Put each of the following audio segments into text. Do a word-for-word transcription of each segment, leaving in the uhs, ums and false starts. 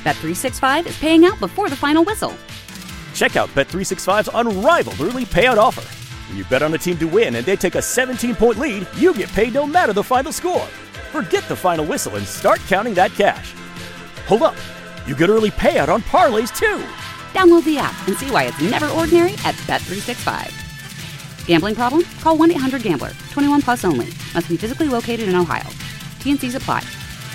Bet three sixty-five is paying out before the final whistle. Check out Bet three sixty-five's unrivaled early payout offer. When you bet on a team to win and they take a seventeen-point lead, you get paid no matter the final score. Forget the final whistle and start counting that cash. Hold up. You get early payout on parlays, too. Download the app and see why it's never ordinary at Bet three sixty-five. Gambling problem? Call one eight hundred gambler. twenty-one plus only. Must be physically located in Ohio. T N Cs apply.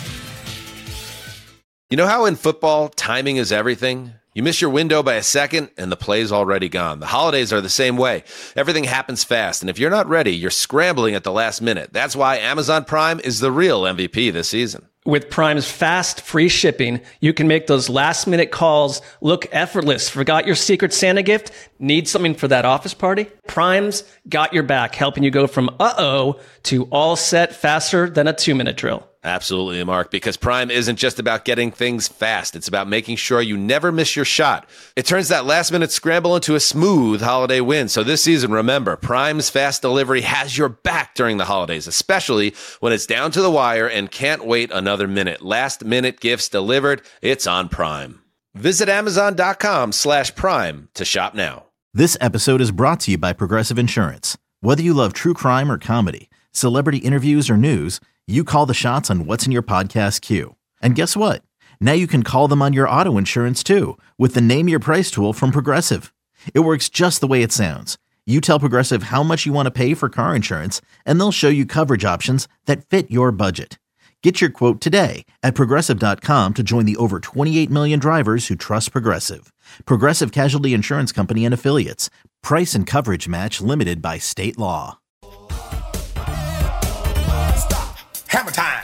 You know how in football, timing is everything? You miss your window by a second, and the play's already gone. The holidays are the same way. Everything happens fast, and if you're not ready, you're scrambling at the last minute. That's why Amazon Prime is the real M V P this season. With Prime's fast, free shipping, you can make those last-minute calls look effortless. Forgot your Secret Santa gift? Need something for that office party? Prime's got your back, helping you go from uh-oh to all set faster than a two-minute drill. Absolutely, Mark, because Prime isn't just about getting things fast. It's about making sure you never miss your shot. It turns that last-minute scramble into a smooth holiday win. So this season, remember, Prime's fast delivery has your back during the holidays, especially when it's down to the wire and can't wait another minute. Last-minute gifts delivered, it's on Prime. Visit Amazon.com slash Prime to shop now. This episode is brought to you by Progressive Insurance. Whether you love true crime or comedy, celebrity interviews or news, you call the shots on what's in your podcast queue. And guess what? Now you can call them on your auto insurance too with the Name Your Price tool from Progressive. It works just the way it sounds. You tell Progressive how much you want to pay for car insurance, and they'll show you coverage options that fit your budget. Get your quote today at Progressive dot com to join the over twenty-eight million drivers who trust Progressive. Progressive Casualty Insurance Company and Affiliates. Price and coverage match limited by state law. Hammer time.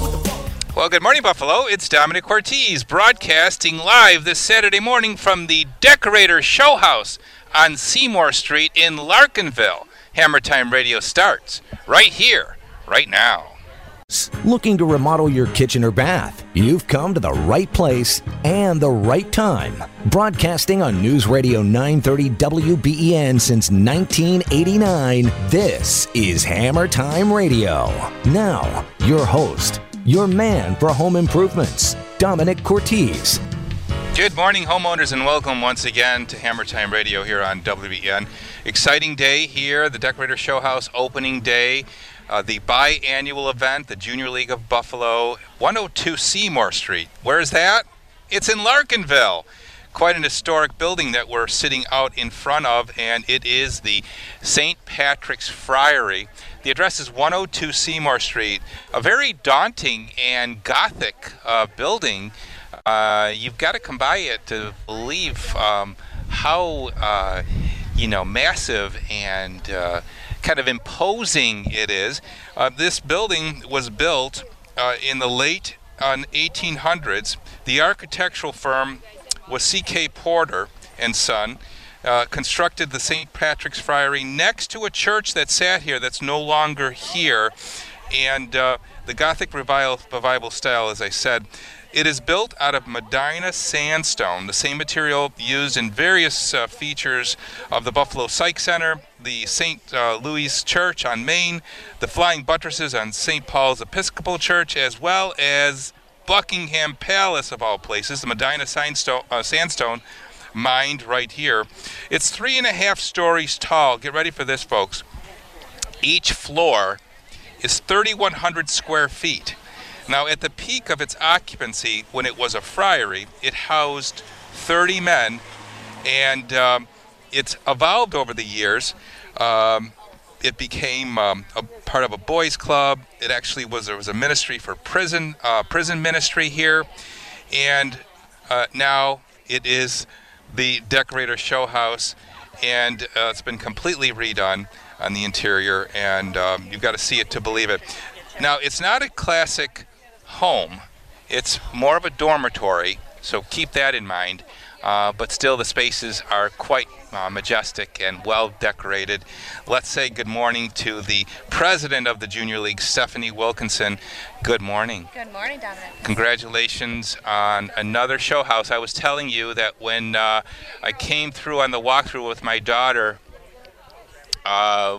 Well, good morning, Buffalo. It's Dominic Ortiz broadcasting live this Saturday morning from the Decorator Show House on Seymour Street in Larkinville. Hammer Time Radio starts right here, right now. Looking to remodel your kitchen or bath? You've come to the right place and the right time. Broadcasting on News Radio nine thirty W B E N since nineteen eighty-nine, this is Hammer Time Radio. Now, your host, your man for home improvements, Dominic Cortez. Good morning, homeowners, and welcome once again to Hammer Time Radio here on W B E N. Exciting day here, the Decorator Show House opening day. Uh, the biannual event, the Junior League of Buffalo, one oh two Seymour Street. Where is that? It's in Larkinville. Quite an historic building that we're sitting out in front of, and it is the Saint Patrick's Friary. The address is one oh two Seymour Street, a very daunting and Gothic uh, building. Uh, you've got to come by it to believe um, how, uh, you know, massive and uh, kind of imposing it is. Uh, this building was built uh, in the late uh, eighteen hundreds. The architectural firm was C K Porter and Son. Uh, constructed the Saint Patrick's Friary next to a church that sat here that's no longer here. And uh, the Gothic revival, revival style, as I said, it is built out of Medina sandstone, the same material used in various uh, features of the Buffalo Psych Center, the Saint Uh, Louis Church on Main, the Flying Buttresses on Saint Paul's Episcopal Church, as well as Buckingham Palace, of all places, the Medina sandstone, uh, sandstone mined right here. It's three and a half stories tall. Get ready for this, folks. Each floor is thirty-one hundred square feet. Now, at the peak of its occupancy, when it was a friary, it housed thirty men, and um, it's evolved over the years. Um, it became um, a part of a boys' club. It actually was there was a ministry for prison, uh, prison ministry here, and uh, now it is the Decorator Show House, and uh, it's been completely redone on the interior, and um, you've got to see it to believe it. Now, it's not a classic home. It's more of a dormitory, so keep that in mind. Uh, but still, the spaces are quite uh, majestic and well decorated. Let's say good morning to the president of the Junior League, Stephanie Wilkinson. Good morning. Good morning, Dominic. Congratulations on another show house. I was telling you that when uh, I came through on the walkthrough with my daughter, uh,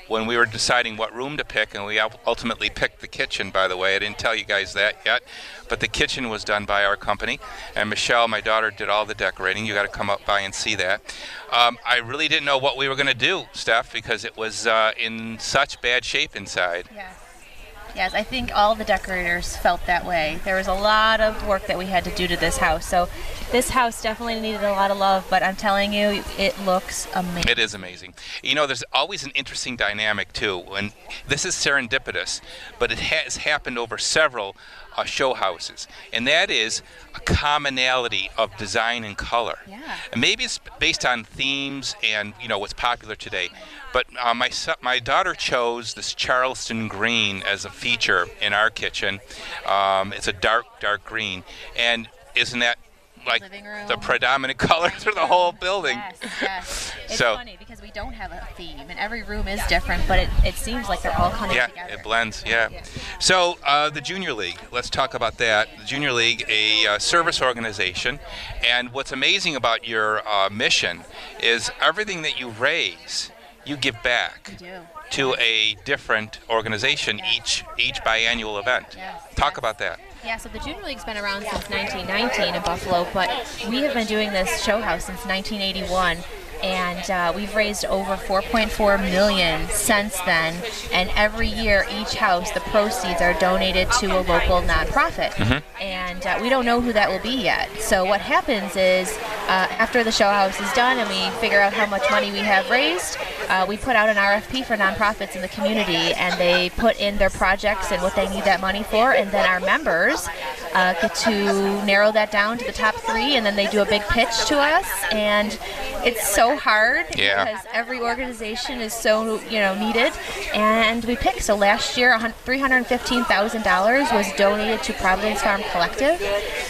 when we were deciding what room to pick, and we ultimately picked the kitchen, by the way. I didn't tell you guys that yet, but the kitchen was done by our company. And Michelle, my daughter, did all the decorating. You got to come up by and see that. Um, I really didn't know what we were going to do, Steph, because it was uh, in such bad shape inside. Yes. Yes, I think all the decorators felt that way. There was a lot of work that we had to do to this house. So this house definitely needed a lot of love, but I'm telling you, it looks amazing. It is amazing. You know, there's always an interesting dynamic, too. And this is serendipitous, but it has happened over several uh, show houses. And that is a commonality of design and color. Yeah. And maybe it's based on themes and, you know, what's popular today. But uh, my son, my daughter chose this Charleston green as a feature in our kitchen. Um, it's a dark, dark green. And isn't that like the predominant color through the whole building? Yes, yes. It's so, funny because we don't have a theme, and every room is different, but it, it seems like they're all coming yeah, together. Yeah, it blends, yeah. yeah. So uh, the Junior League, let's talk about that. The Junior League, a uh, service organization, and what's amazing about your uh, mission is everything that you raise, you give back to a different organization each each biannual event. Yes. Talk yes. about that. Yeah, so the Junior League's been around since nineteen nineteen in Buffalo, but we have been doing this show house since nineteen eighty-one. And uh, we've raised over four point four million dollars since then. And every year, each house, the proceeds are donated to a local nonprofit. Mm-hmm. And uh, we don't know who that will be yet. So what happens is, uh, after the show house is done and we figure out how much money we have raised, uh, we put out an R F P for nonprofits in the community, and they put in their projects and what they need that money for. And then our members uh, get to narrow that down to the top three, and then they do a big pitch to us. And it's so hard yeah. because every organization is so, you know, needed, and we pick. So last year, three hundred fifteen thousand dollars was donated to Providence Farm Collective,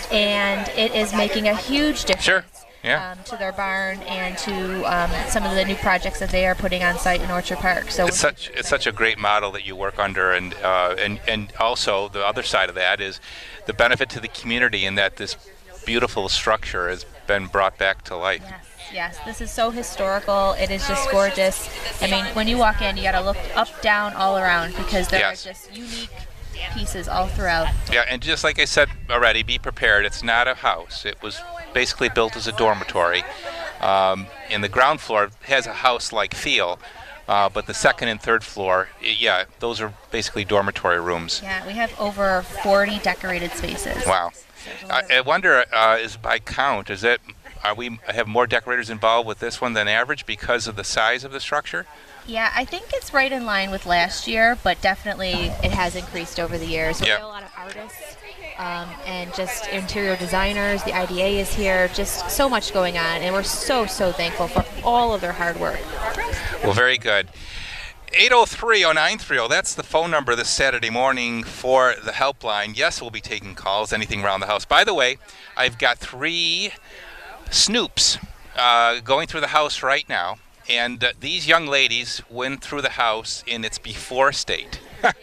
and it is making a huge difference. Sure. Yeah. Um, to their barn and to um, some of the new projects that they are putting on site in Orchard Park. So it's such it's such a great model that you work under, and uh, and and also the other side of that is the benefit to the community in that this beautiful structure has been brought back to life. Yes. Yes, this is so historical. It is just gorgeous. I mean, when you walk in, you got to look up, down, all around, because there yes. are just unique pieces all throughout. Yeah, and just like I said already, be prepared. It's not a house. It was basically built as a dormitory. Um, and the ground floor has a house-like feel, uh, but the second and third floor, yeah, those are basically dormitory rooms. Yeah, we have over forty decorated spaces. Wow. I, I wonder, uh, is by count, is it... Are we have more decorators involved with this one than average because of the size of the structure? Yeah, I think it's right in line with last year, but definitely it has increased over the years. We yep. have a lot of artists um, and just interior designers. The I D A is here. Just so much going on, and we're so, so thankful for all of their hard work. Well, very good. eight oh three oh nine three oh, that's the phone number this Saturday morning for the helpline. Yes, we'll be taking calls, anything around the house. By the way, I've got three Snoops uh, going through the house right now, and uh, these young ladies went through the house in its before state.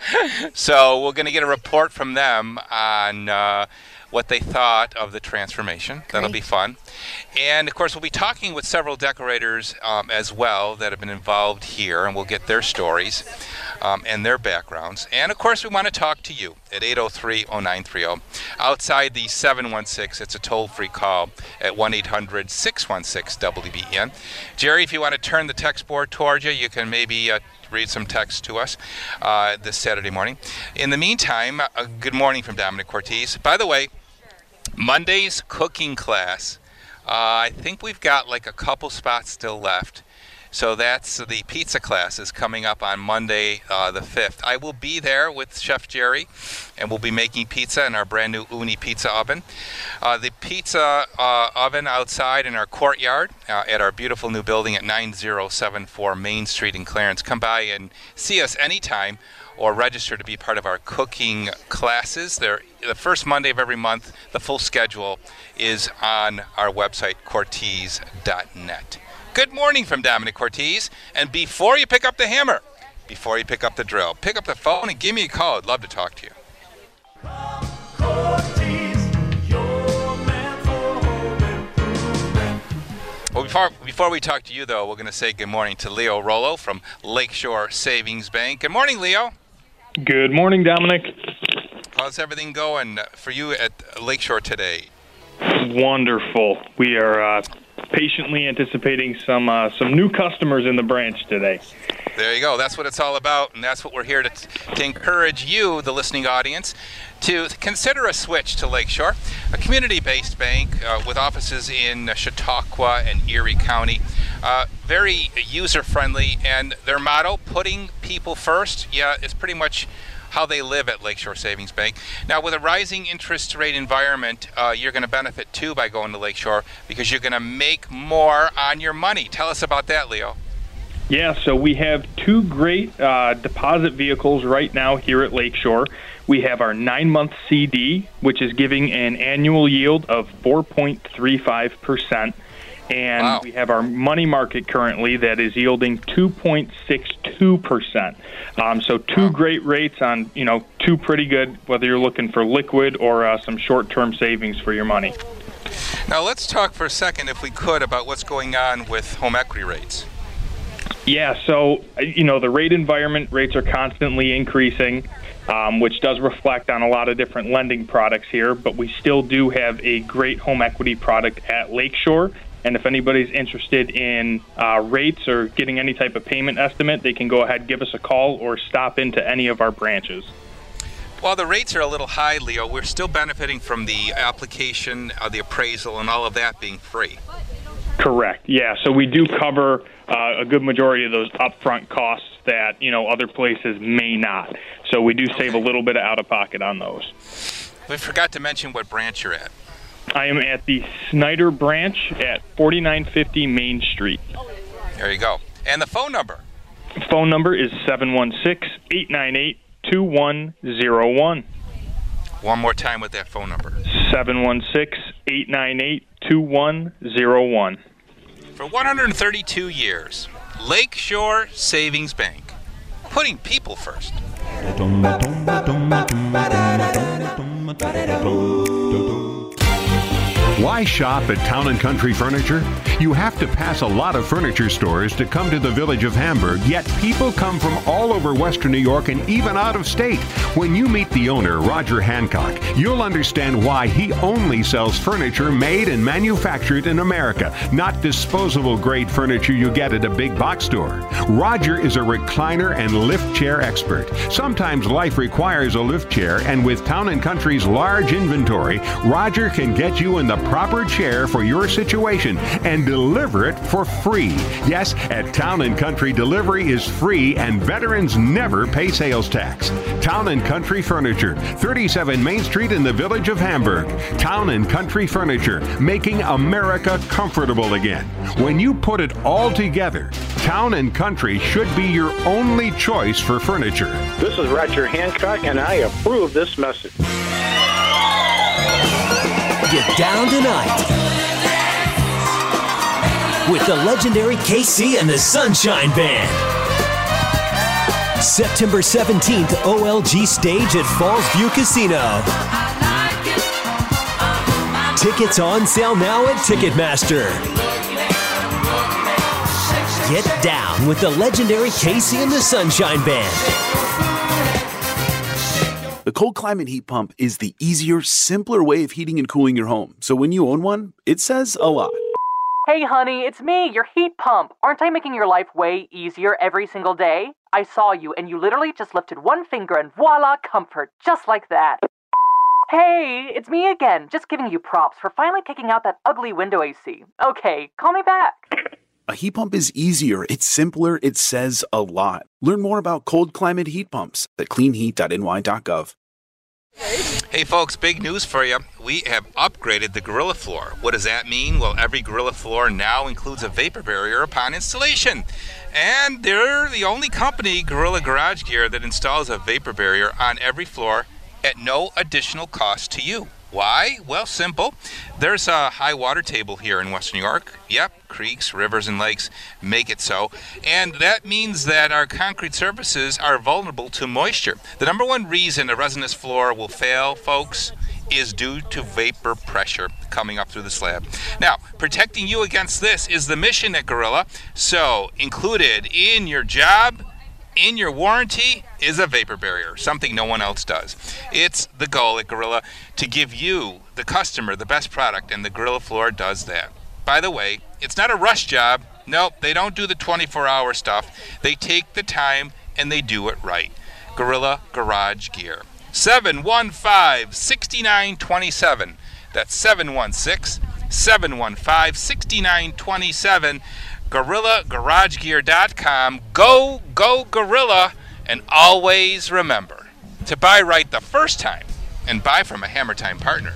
So we're going to get a report from them on uh, what they thought of the transformation. Great. That'll be fun. And of course, we'll be talking with several decorators um, as well that have been involved here, and we'll get their stories um, and their backgrounds. And of course, we want to talk to you at eight oh three oh nine three oh. Outside the seven one six, it's a toll-free call at one eight hundred six one six W B E N. Jerry, if you want to turn the text board towards you, you can maybe uh, read some text to us uh, this Saturday morning. In the meantime, uh, good morning from Dominic Cortese. By the way, Monday's cooking class, uh, I think we've got like a couple spots still left. So that's the pizza class is coming up on Monday uh, the fifth. I will be there with Chef Jerry, and we'll be making pizza in our brand new Uni pizza oven. Uh, the pizza uh, oven outside in our courtyard uh, at our beautiful new building at nine oh seven four Main Street in Clarence. Come by and see us anytime or register to be part of our cooking classes. They're the first Monday of every month. The full schedule is on our website, cortese dot net. Good morning from Dominic Cortese. And before you pick up the hammer, before you pick up the drill, pick up the phone and give me a call. I'd love to talk to you. Well, before Before, before we talk to you, though, we're going to say good morning to Leo Rollo from Lakeshore Savings Bank. Good morning, Leo. Good morning, Dominic. How's everything going for you at Lakeshore today? Wonderful. We are uh, patiently anticipating some uh, some new customers in the branch today. There you go. That's what it's all about, and that's what we're here to, to encourage you, the listening audience, to consider a switch to Lakeshore, a community-based bank uh, with offices in Chautauqua and Erie County. Uh, very user-friendly, and their motto, putting people first, yeah, it's pretty much how they live at Lakeshore Savings Bank. Now, with a rising interest rate environment, uh, you're going to benefit, too, by going to Lakeshore because you're going to make more on your money. Tell us about that, Leo. Yeah, so we have two great uh, deposit vehicles right now here at Lakeshore. We have our nine-month C D, which is giving an annual yield of four point three five percent. And wow. we have our money market currently that is yielding two point six two percent. Um, so two wow. great rates on, you know, two pretty good, whether you're looking for liquid or uh, some short-term savings for your money. Now, let's talk for a second, if we could, about what's going on with home equity rates. Yeah, so, you know, the rate environment, rates are constantly increasing, um, which does reflect on a lot of different lending products here, but we still do have a great home equity product at Lakeshore. And if anybody's interested in uh, rates or getting any type of payment estimate, they can go ahead, give us a call, or stop into any of our branches. While the rates are a little high, Leo, we're still benefiting from the application, uh, the appraisal, and all of that being free. Correct. Yeah. So we do cover uh, a good majority of those upfront costs that, you know, other places may not. So we do save a little bit of out-of-pocket on those. We forgot to mention what branch you're at. I am at the Snyder branch at forty-nine fifty Main Street. There you go. And the phone number? Phone number is seven one six, eight nine eight, two one zero one. One more time with that phone number. seven one six, eight nine eight, two one zero one. For one hundred thirty-two years, Lakeshore Savings Bank, putting people first. Why shop at Town and Country Furniture? You have to pass a lot of furniture stores to come to the village of Hamburg, yet people come from all over Western New York and even out of state. When you meet the owner, Roger Hancock, you'll understand why he only sells furniture made and manufactured in America, not disposable grade furniture you get at a big box store. Roger is a recliner and lift chair expert. Sometimes life requires a lift chair, and with Town and Country's large inventory, Roger can get you in the proper chair for your situation and deliver it for free. Yes, at Town and Country, delivery is free and veterans never pay sales tax. Town and Country Furniture, thirty-seven Main Street in the village of Hamburg. Town and Country Furniture, making America comfortable again. When you put it all together, Town and Country should be your only choice for furniture. This is Roger Hancock, and I approve this message. Get down tonight with the legendary K C and the Sunshine Band. September seventeenth, O L G stage at Falls View Casino. Tickets on sale now at Ticketmaster. Get down with the legendary K C and the Sunshine Band. The Cold Climate Heat Pump is the easier, simpler way of heating and cooling your home. So when you own one, it says a lot. Hey honey, it's me, your heat pump. Aren't I making your life way easier every single day? I saw you and you literally just lifted one finger and voila, comfort, just like that. Hey, it's me again, just giving you props for finally kicking out that ugly window A C. Okay, call me back. A heat pump is easier, it's simpler, it says a lot. Learn more about cold climate heat pumps at clean heat dot n y dot gov. Hey folks, big news for you. We have upgraded the Gorilla Floor. What does that mean? Well, every Gorilla Floor now includes a vapor barrier upon installation. And they're the only company, Gorilla Garage Gear, that installs a vapor barrier on every floor at no additional cost to you. Why? Well, simple. There's a high water table here in Western New York. Yep, creeks, rivers, and lakes make it so. And that means that our concrete surfaces are vulnerable to moisture. The number one reason a resinous floor will fail, folks, is due to vapor pressure coming up through the slab. Now, protecting you against this is the mission at Gorilla. So, included in your job, in your warranty, is a vapor barrier, something no one else does. It's the goal at Gorilla to give you, the customer, the best product, and the Gorilla Floor does that. By the way, it's not a rush job. Nope, they don't do the twenty-four hour stuff. They take the time and they do it right. Gorilla Garage Gear. seven one five, six nine two seven. That's seven one six, seven one five, six nine two seven. gorilla garage gear dot com. Go, go, Gorilla. And always remember to buy right the first time and buy from a Hammer Time partner.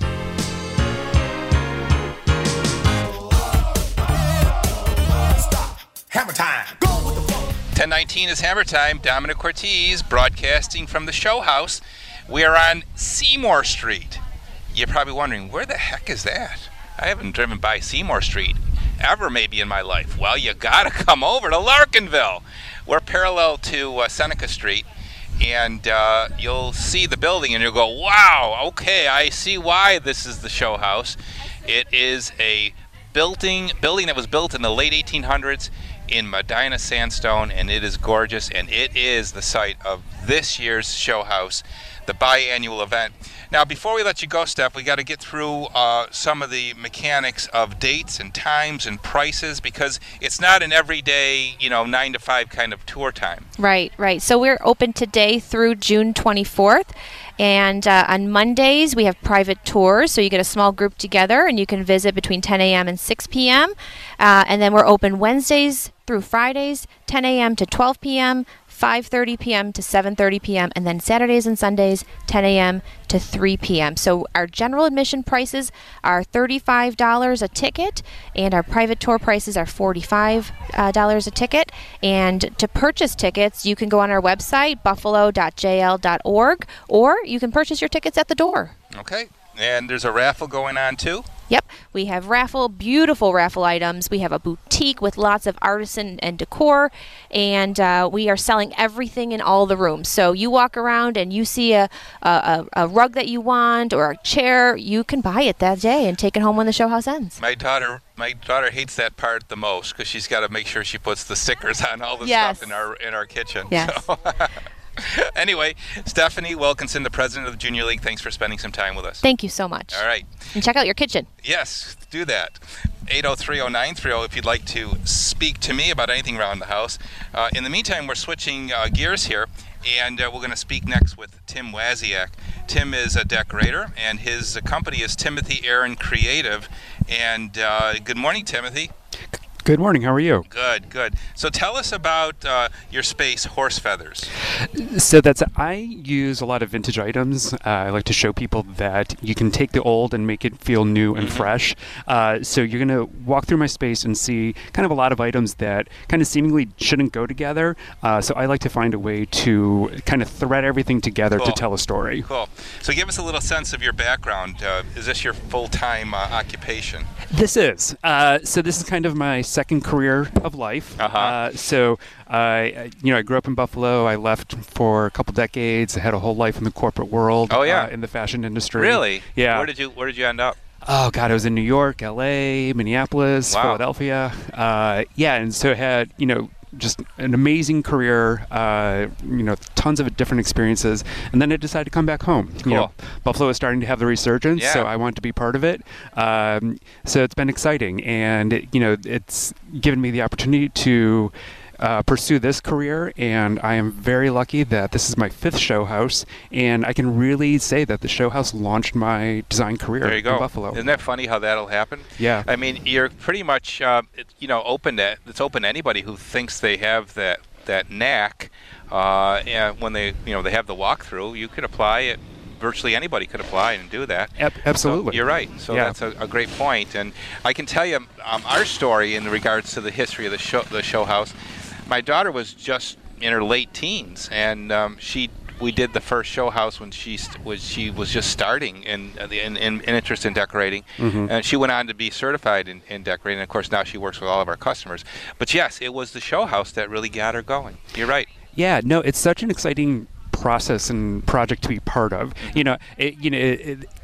Hammer Time. Go with the flow. ten nineteen is Hammer Time. Dominic Ortiz broadcasting from the show house. We are on Seymour Street. You're probably wondering, where the heck is that? I haven't driven by Seymour Street ever maybe in my life. Well, you gotta come over to Larkinville. We're parallel to uh, Seneca Street, and uh, you'll see the building and you'll go, wow, okay, I see why this is the show house. It is a building, building that was built in the late eighteen hundreds in Medina sandstone, and it is gorgeous, and it is the site of this year's show house, the biannual event. Now, before we let you go, Steph, we got to get through uh, some of the mechanics of dates and times and prices, because it's not an everyday, you know, nine to five kind of tour time. Right, right. So we're open today through June twenty-fourth. And uh, on Mondays, we have private tours, so you get a small group together, and you can visit between ten a.m. and six p.m. Uh, and then we're open Wednesdays through Fridays, ten a.m. to twelve p.m., five thirty p.m. to seven thirty p.m., and then Saturdays and Sundays, ten a.m. to three p.m. So our general admission prices are thirty-five dollars a ticket, and our private tour prices are forty-five dollars a ticket. And to purchase tickets, you can go on our website, buffalo dot j l dot org, or you can purchase your tickets at the door. Okay. And there's a raffle going on, too? Yep, we have raffle, beautiful raffle items. We have a boutique with lots of artisan and decor, and uh, we are selling everything in all the rooms. So you walk around and you see a, a, a rug that you want or a chair, you can buy it that day and take it home when the show house ends. My daughter my daughter hates that part the most, because she's got to make sure she puts the stickers on all the Yes. stuff in our in our kitchen. Yes. So anyway, Stephanie Wilkinson, the president of the Junior League, thanks for spending some time with us. Thank you so much. All right. And check out your kitchen. Yes, do that. eight oh three oh nine three oh if you'd like to speak to me about anything around the house. Uh, in the meantime, we're switching uh, gears here, and uh, we're going to speak next with Tim Waziak. Tim is a decorator, and his uh, company is Timothy Aaron Creative. And uh, good morning, Timothy. Good morning. How are you? Good, good. So tell us about uh, your space, Horse Feathers. So that's I use a lot of vintage items. Uh, I like to show people that you can take the old and make it feel new and mm-hmm. fresh. Uh, so you're going to walk through my space and see kind of a lot of items that kind of seemingly shouldn't go together. Uh, so I like to find a way to kind of thread everything together Cool. to tell a story. Cool. So give us a little sense of your background. Uh, is this your full-time uh, occupation? This is. Uh, so this is kind of my second career of life. Uh-huh. Uh, so I, you know, I grew up in Buffalo. I left for a couple decades. I had a whole life in the corporate world. Oh yeah, uh, in the fashion industry. Really? Yeah. Where did you Where did you end up? Oh God, I was in New York, L A, Minneapolis, Wow. Philadelphia. Uh, yeah, and so I had, you know, just an amazing career, uh, you know, tons of different experiences. And then I decided to come back home. Cool. You know, Buffalo is starting to have the resurgence, Yeah. so I want to be part of it. Um, so it's been exciting. And, it, you know, it's given me the opportunity to uh, pursue this career. And I am very lucky that this is my fifth show house. And I can really say that the show house launched my design career There you go. in Buffalo. Isn't that funny how that'll happen? Yeah. I mean, you're pretty much, uh, it, you know, open to it's open to anybody who thinks they have that that knack. Uh, and when they, you know, they have the walkthrough, you could apply it. Virtually anybody could apply and do that. Ab- absolutely. So you're right. So Yeah. that's a, a great point. And I can tell you um, our story in regards to the history of the show, the show house. My daughter was just in her late teens, and um, she we did the first show house when she st- was she was just starting in in, in, in interest in decorating, Mhm. and she went on to be certified in, in decorating. And of course, now she works with all of our customers. But yes, it was the show house that really got her going. You're right. Yeah, no, it's such an exciting process and project to be part of. You know, it, you know, it, it,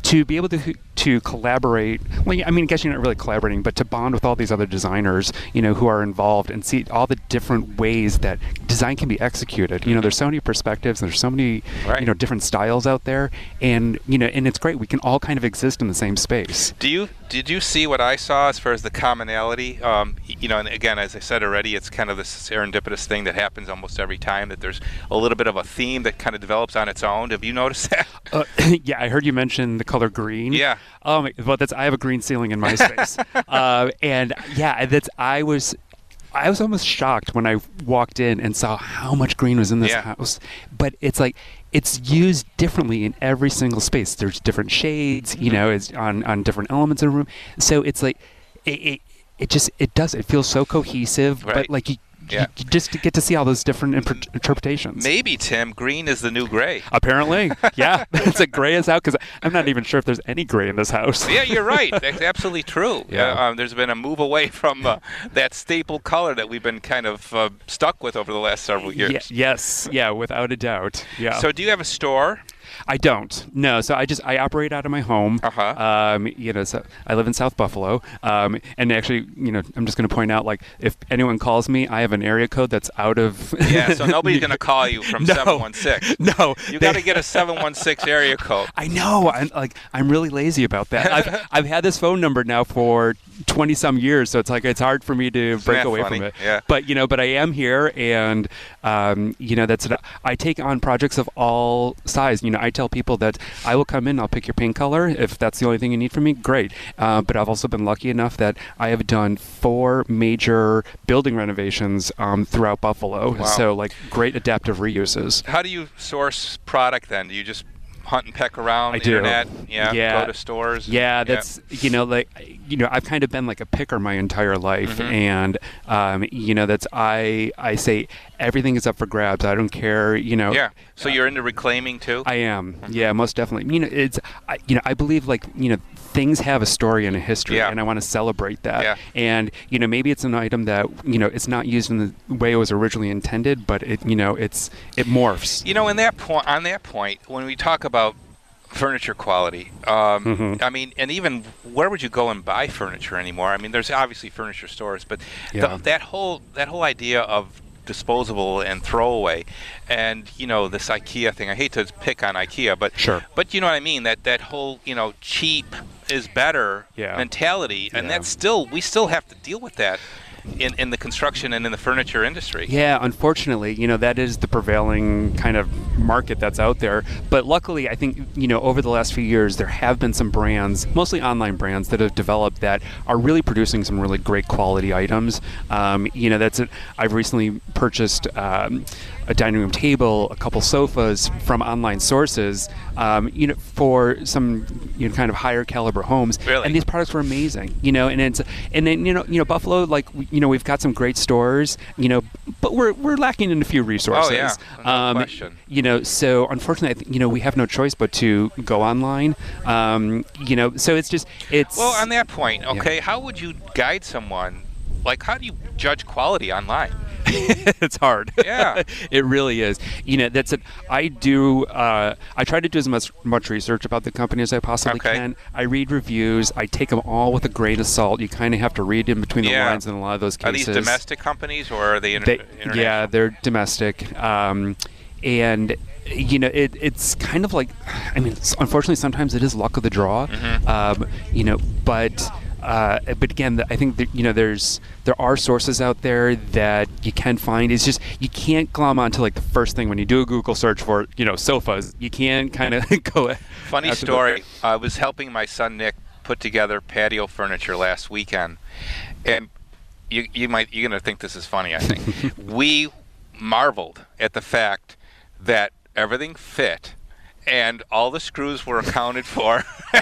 to be able to to collaborate. Well, I mean, I guess you're not really collaborating, but to bond with all these other designers, you know, who are involved and see all the different ways that design can be executed. You know, there's so many perspectives, there's so many, Right. you know, different styles out there, and you know, and it's great. We can all kind of exist in the same space. Do you did you see what I saw as far as the commonality? Um, you know, and again, as I said already, it's kind of this serendipitous thing that happens almost every time, that there's a little bit of a theme that kind of develops on its own. Have you noticed that? Uh, yeah, I heard you mention the color green. Yeah. Um, well, that's I have a green ceiling in my space, uh, and yeah, that's I was. I was almost shocked when I walked in and saw how much green was in this Yeah. house. But it's like it's used differently in every single space. There's different shades, you know, it's on, on different elements in the room. So it's like it, it it just it does it feels so cohesive, Right. but like you, Yeah. you just get to see all those different imp- interpretations. Maybe, Tim, green is the new gray. Apparently, yeah, it's a gray as out because I'm not even sure if there's any gray in this house. Yeah, you're right. That's absolutely true. Yeah. Uh, um, there's been a move away from uh, that staple color that we've been kind of uh, stuck with over the last several years. Ye- yes, yeah, without a doubt. Yeah. So do you have a store? I don't. No. So I just I operate out of my home. Uh-huh. Um, you know, so I live in South Buffalo. Um, and actually, you know, I'm just going to point out, like, if anyone calls me, I have an area code that's out of. Yeah. So nobody's going to call you from No. seven one six. No. You got to get a seven one six area code. I know. I'm like I'm really lazy about that. I've I've had this phone number now for twenty some years, so it's like it's hard for me to Isn't break that away funny? from it. Yeah. But you know, but I am here, and um, you know, that's I take on projects of all size. You know, I tell people that I will come in, I'll pick your paint color if that's the only thing you need from me. Great. Uh, but I've also been lucky enough that I have done four major building renovations um, throughout Buffalo. Wow. So like great adaptive reuses. How do you source product then? Do you just hunt and peck around I the do. internet? Yeah. Yeah. Go to stores? Yeah, that's you know, like you know, I've kind of been like a picker my entire life, Mhm. and um, you know, that's I I say everything is up for grabs. I don't care, you know. Yeah. So you're into reclaiming too? I am. Yeah, most definitely. You know, it's I, you know, I believe like you know things have a story and a history, Yeah. and I want to celebrate that. Yeah. And you know, maybe it's an item that you know it's not used in the way it was originally intended, but it you know it's it morphs. You know, in that point, on that point, when we talk about furniture quality, um, Mhm. I mean, and even where would you go and buy furniture anymore? I mean, there's obviously furniture stores, but Yeah. the, that whole that whole idea of disposable and throwaway, and you know this IKEA thing. I hate to pick on IKEA, but Sure. but you know what I mean. That that whole you know cheap is better Yeah. mentality, and Yeah. that's still we still have to deal with that in in the construction and in the furniture industry. Yeah, unfortunately, you know, that is the prevailing kind of market that's out there. But luckily, I think, you know, over the last few years, there have been some brands, mostly online brands, that have developed that are really producing some really great quality items. Um, you know, that's it. I've recently purchased um, a dining room table, a couple sofas from online sources, um, you know, for some you know kind of higher caliber homes. Really? And these products were amazing, you know. And it's and then you know you know Buffalo, like we- you know we've got some great stores, you know, but we're we're lacking in a few resources. Oh yeah, no um, question. You know, so unfortunately, I think, you know, we have no choice but to go online. Um, you know, so it's just it's. Well, on that point, okay, how would you guide someone? Like, how do you judge quality online? It's hard. Yeah. It really is. You know, that's it. I do. Uh, I try to do as much much research about the company as I possibly Okay. can. I read reviews. I take them all with a grain of salt. You kind of have to read in between the Yeah. lines in a lot of those Are cases. these domestic companies or are they, inter- They- international? yeah, they're domestic. Um, and you know, it, it's kind of like, I mean, s- unfortunately, sometimes it is luck of the draw. Mhm. Um, you know, but. Uh, but again, I think that, you know, there's there are sources out there that you can find. It's just you can't glom onto like the first thing when you do a Google search for you know sofas. You can't kind of go. Funny after the- story. I was helping my son Nick put together patio furniture last weekend, and you you might you're gonna think this is funny. I think we marveled at the fact that everything fit. And all the screws were accounted for,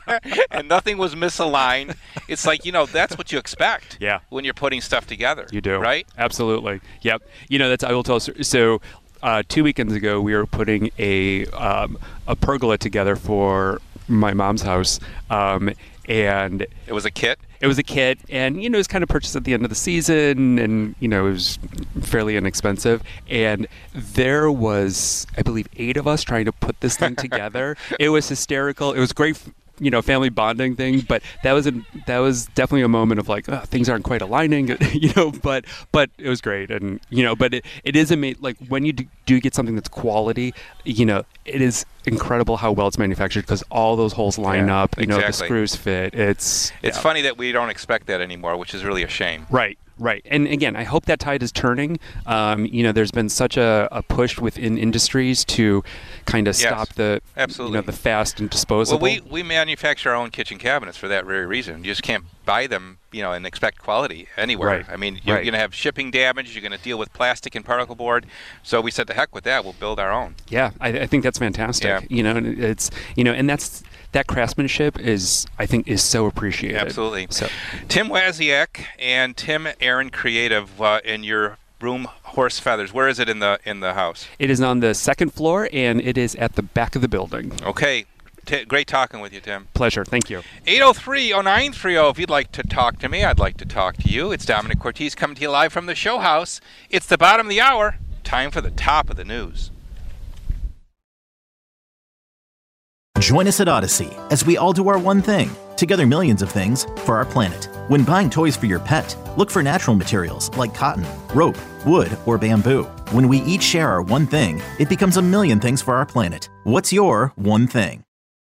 and nothing was misaligned. It's like, you know, that's what you expect Yeah. when you're putting stuff together. You do. Right? Absolutely. Yep. You know, that's I will tell. So, uh, two weekends ago, we were putting a um, a pergola together for my mom's house, um, and It was a kit. it was a kit, and you know, it was kind of purchased at the end of the season, and you know, it was fairly inexpensive. And there was, I believe, eight of us trying to put this thing together. It was hysterical. It was great. f- you know, family bonding thing. But that was a, that was definitely a moment of like, oh, things aren't quite aligning, you know. But but it was great, and you know, but it, it is amazing. Like when you do, do get something that's quality, you know, it is incredible how well it's manufactured because all those holes line Yeah, up. You know, the exactly. screws fit. It's It's yeah. funny that we don't expect that anymore, which is really a shame. Right. Right. And again, I hope that tide is turning. Um, you know, there's been such a, a push within industries to kind of Yes, stop the absolutely. you know, the fast and disposable. Well, we, we manufacture our own kitchen cabinets for that very reason. You just can't buy them, you know, and expect quality anywhere. Right. I mean, you're Right. going to have shipping damage. You're going to deal with plastic and particle board. So we said, the heck with that. We'll build our own. Yeah, I, I think that's fantastic. Yeah. You know, and it's you know, and that's that craftsmanship is I think is so appreciated. Absolutely. So Tim Waziak and Tim Aaron Creative uh, in your room, Horse Feathers. Where is it in the in the house? it is on the second floor and it is at the back of the building. Okay. T- great talking with you, Tim. Pleasure. Thank you. eight oh three oh nine three oh if you'd like to talk to me. I'd like to talk to you. It's Dominic Cortese coming to you live from the show house. It's the bottom of the hour. Time for the top of the news. Join us at Odyssey as we all do our one thing, together millions of things for our planet. When buying toys for your pet, look for natural materials like cotton, rope, wood, or bamboo. When we each share our one thing, it becomes a million things for our planet. What's your one thing?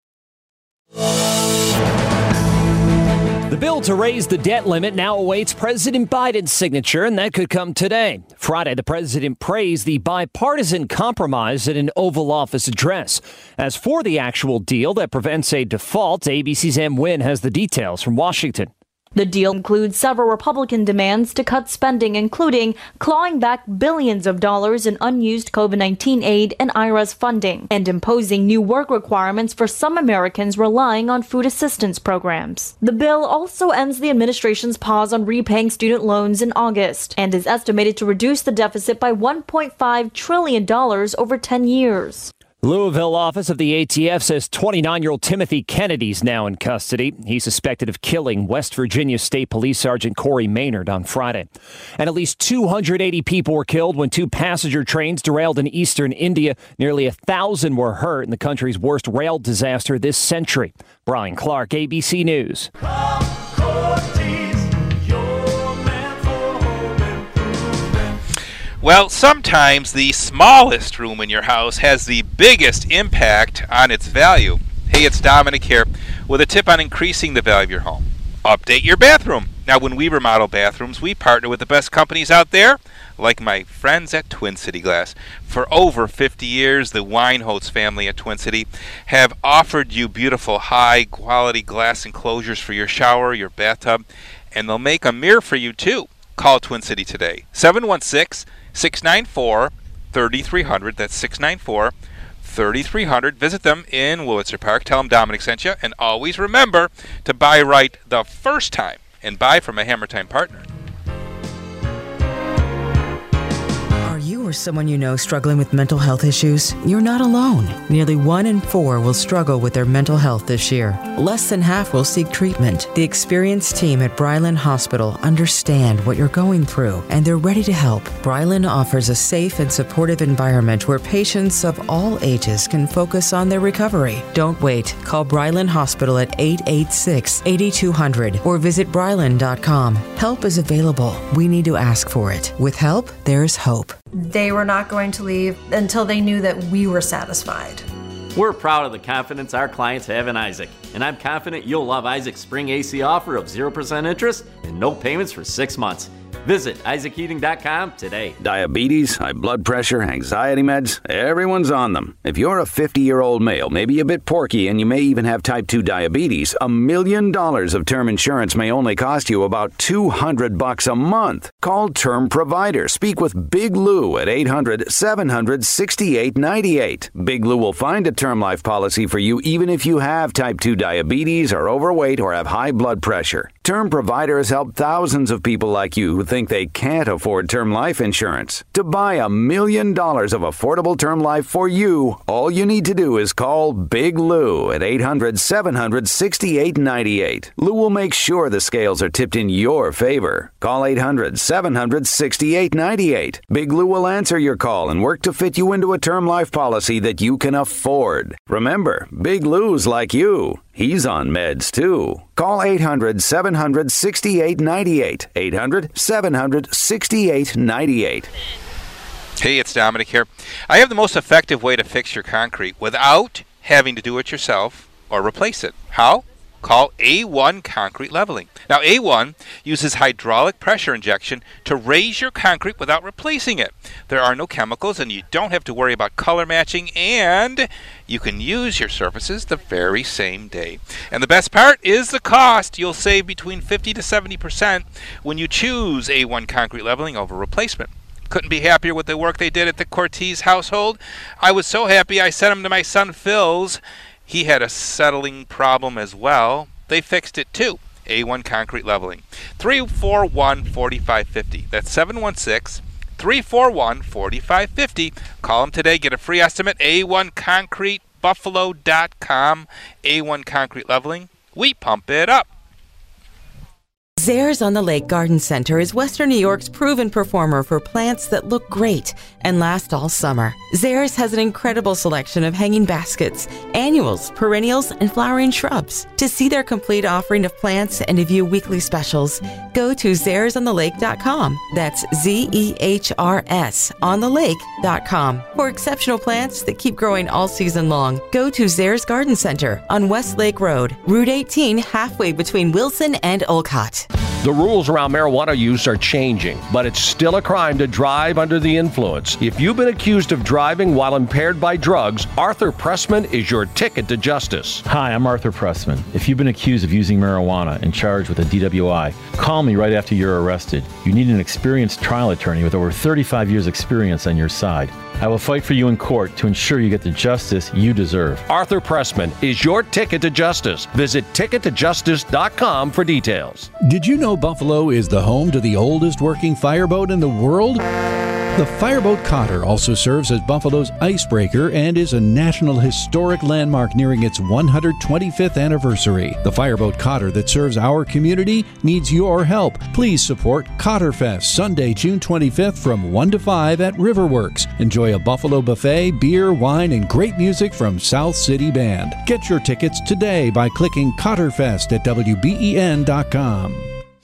The bill to raise the debt limit now awaits President Biden's signature, and that could come today. Friday, the president praised the bipartisan compromise in an Oval Office address. As for the actual deal that prevents a default, A B C's Em Nguyen has the details from Washington. The deal includes several Republican demands to cut spending, including clawing back billions of dollars in unused COVID nineteen aid and I R S funding, and imposing new work requirements for some Americans relying on food assistance programs. The bill also ends the administration's pause on repaying student loans in August, and is estimated to reduce the deficit by one point five trillion dollars over ten years. Louisville office of the A T F says twenty-nine-year-old Timothy Kennedy is now in custody. He's suspected of killing West Virginia State Police Sergeant Corey Maynard on Friday. And at least two hundred eighty people were killed when two passenger trains derailed in eastern India. Nearly a thousand were hurt in the country's worst rail disaster this century. Brian Clark, A B C News. Well, sometimes the smallest room in your house has the biggest impact on its value. Hey, it's Dominic here with a tip on increasing the value of your home. Update your bathroom. Now, when we remodel bathrooms, we partner with the best companies out there, like my friends at Twin City Glass. For over fifty years, the Weinholz family at Twin City have offered you beautiful, high-quality glass enclosures for your shower, your bathtub, and they'll make a mirror for you, too. Call Twin City today, seven one six, six nine four, three three zero zero. That's six nine four, three three zero zero. Visit them in Wurlitzer Park. Tell them Dominic sent you. And always remember to buy right the first time and buy from a Hammer Time partner. Are you or someone you know struggling with mental health issues? You're not alone. Nearly one in four will struggle with their mental health this year. Less than half will seek treatment. The experienced team at Bryland Hospital understand what you're going through, and they're ready to help. Bryland offers a safe and supportive environment where patients of all ages can focus on their recovery. Don't wait. Call Bryland Hospital at eight eight six, eight two zero zero or visit bryland dot com. Help is available. We need to ask for it. With help, there's hope. They were not going to leave until they knew that we were satisfied. We're proud of the confidence our clients have in Isaac, and I'm confident you'll love Isaac's spring A C offer of zero percent interest and no payments for six months. Visit isaac heating dot com today. Diabetes, high blood pressure, anxiety meds, everyone's on them. If you're a fifty-year-old male, maybe a bit porky, and you may even have type two diabetes, a million dollars of term insurance may only cost you about two hundred bucks a month. Call Term Provider. Speak with Big Lou at eight hundred, seven hundred, sixty-eight ninety-eight. Big Lou will find a term life policy for you even if you have type two diabetes, are overweight, or have high blood pressure. Term Provider has helped thousands of people like you who think they can't afford term life insurance. To buy a million dollars of affordable term life for you, all you need to do is call Big Lou at eight hundred, seven hundred, sixty-eight ninety-eight. Lou will make sure the scales are tipped in your favor. Call eight hundred, seven hundred, sixty-eight ninety-eight. Big Lou will answer your call and work to fit you into a term life policy that you can afford. Remember, Big Lou's like you. He's on meds, too. Call eight hundred, seven hundred, sixty-eight ninety-eight. eight hundred, seven hundred, sixty-eight ninety-eight. Hey, it's Dominic here. I have the most effective way to fix your concrete without having to do it yourself or replace it. How? Call A one Concrete Leveling. Now, A one uses hydraulic pressure injection to raise your concrete without replacing it. There are no chemicals, and you don't have to worry about color matching, and you can use your surfaces the very same day. And the best part is the cost. You'll save between fifty to seventy percent when you choose A one Concrete Leveling over replacement. Couldn't be happier with the work they did at the Cortez household. I was so happy I sent them to my son Phil's. He had a settling problem as well. They fixed it too. A one Concrete Leveling. three four one, four five five zero. That's seven one six, three four one, four five five zero. Call them today. Get a free estimate. A one concrete buffalo dot com. A one Concrete Leveling. We pump it up. Zares on the Lake Garden Center is Western New York's proven performer for plants that look great and last all summer. Zares has an incredible selection of hanging baskets, annuals, perennials, and flowering shrubs. To see their complete offering of plants and to view weekly specials, go to zares on the lake dot com. That's Z E H R S on the lake dot com. For exceptional plants that keep growing all season long, go to Zares Garden Center on West Lake Road, Route eighteen, halfway between Wilson and Olcott. The rules around marijuana use are changing, but it's still a crime to drive under the influence. If you've been accused of driving while impaired by drugs, Arthur Pressman is your ticket to justice. Hi, I'm Arthur Pressman. If you've been accused of using marijuana and charged with a D W I, call me right after you're arrested. You need an experienced trial attorney with over thirty-five years experience on your side. I will fight for you in court to ensure you get the justice you deserve. Arthur Pressman is your ticket to justice. Visit ticket to justice dot com for details. Did you know Buffalo is the home to the oldest working fireboat in the world? The Fireboat Cotter also serves as Buffalo's icebreaker and is a National Historic Landmark nearing its one hundred twenty-fifth anniversary. The Fireboat Cotter that serves our community needs your help. Please support Cotterfest Sunday, June twenty-fifth from one to five at Riverworks. Enjoy a Buffalo buffet, beer, wine, and great music from South City Band. Get your tickets today by clicking Cotterfest at W B E N dot com.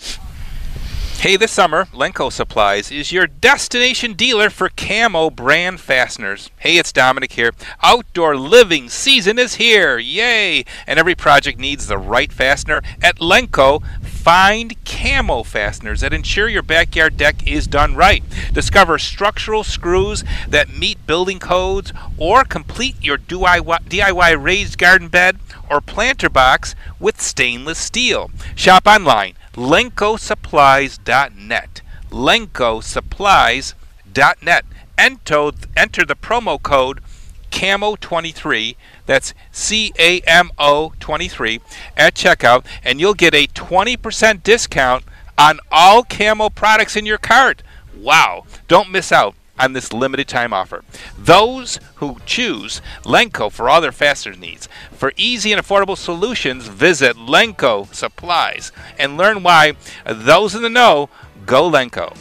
Hey, this summer, Lenco Supplies is your destination dealer for camo brand fasteners. Hey, it's Dominic here. Outdoor living season is here. Yay! And every project needs the right fastener. At Lenco, find camo fasteners that ensure your backyard deck is done right. Discover structural screws that meet building codes, or complete your D I Y raised garden bed or planter box with stainless steel. Shop online. Lenco Supplies dot net. Lenco Supplies dot net. Enter, enter the promo code C A M O twenty-three, that's C A M O twenty-three, at checkout, and you'll get a twenty percent discount on all camo products in your cart. Wow! Don't miss out on this limited time offer. Those who choose Lenco for all their fastener needs. For easy and affordable solutions, visit Lenco Supplies and learn why those in the know go Lenco.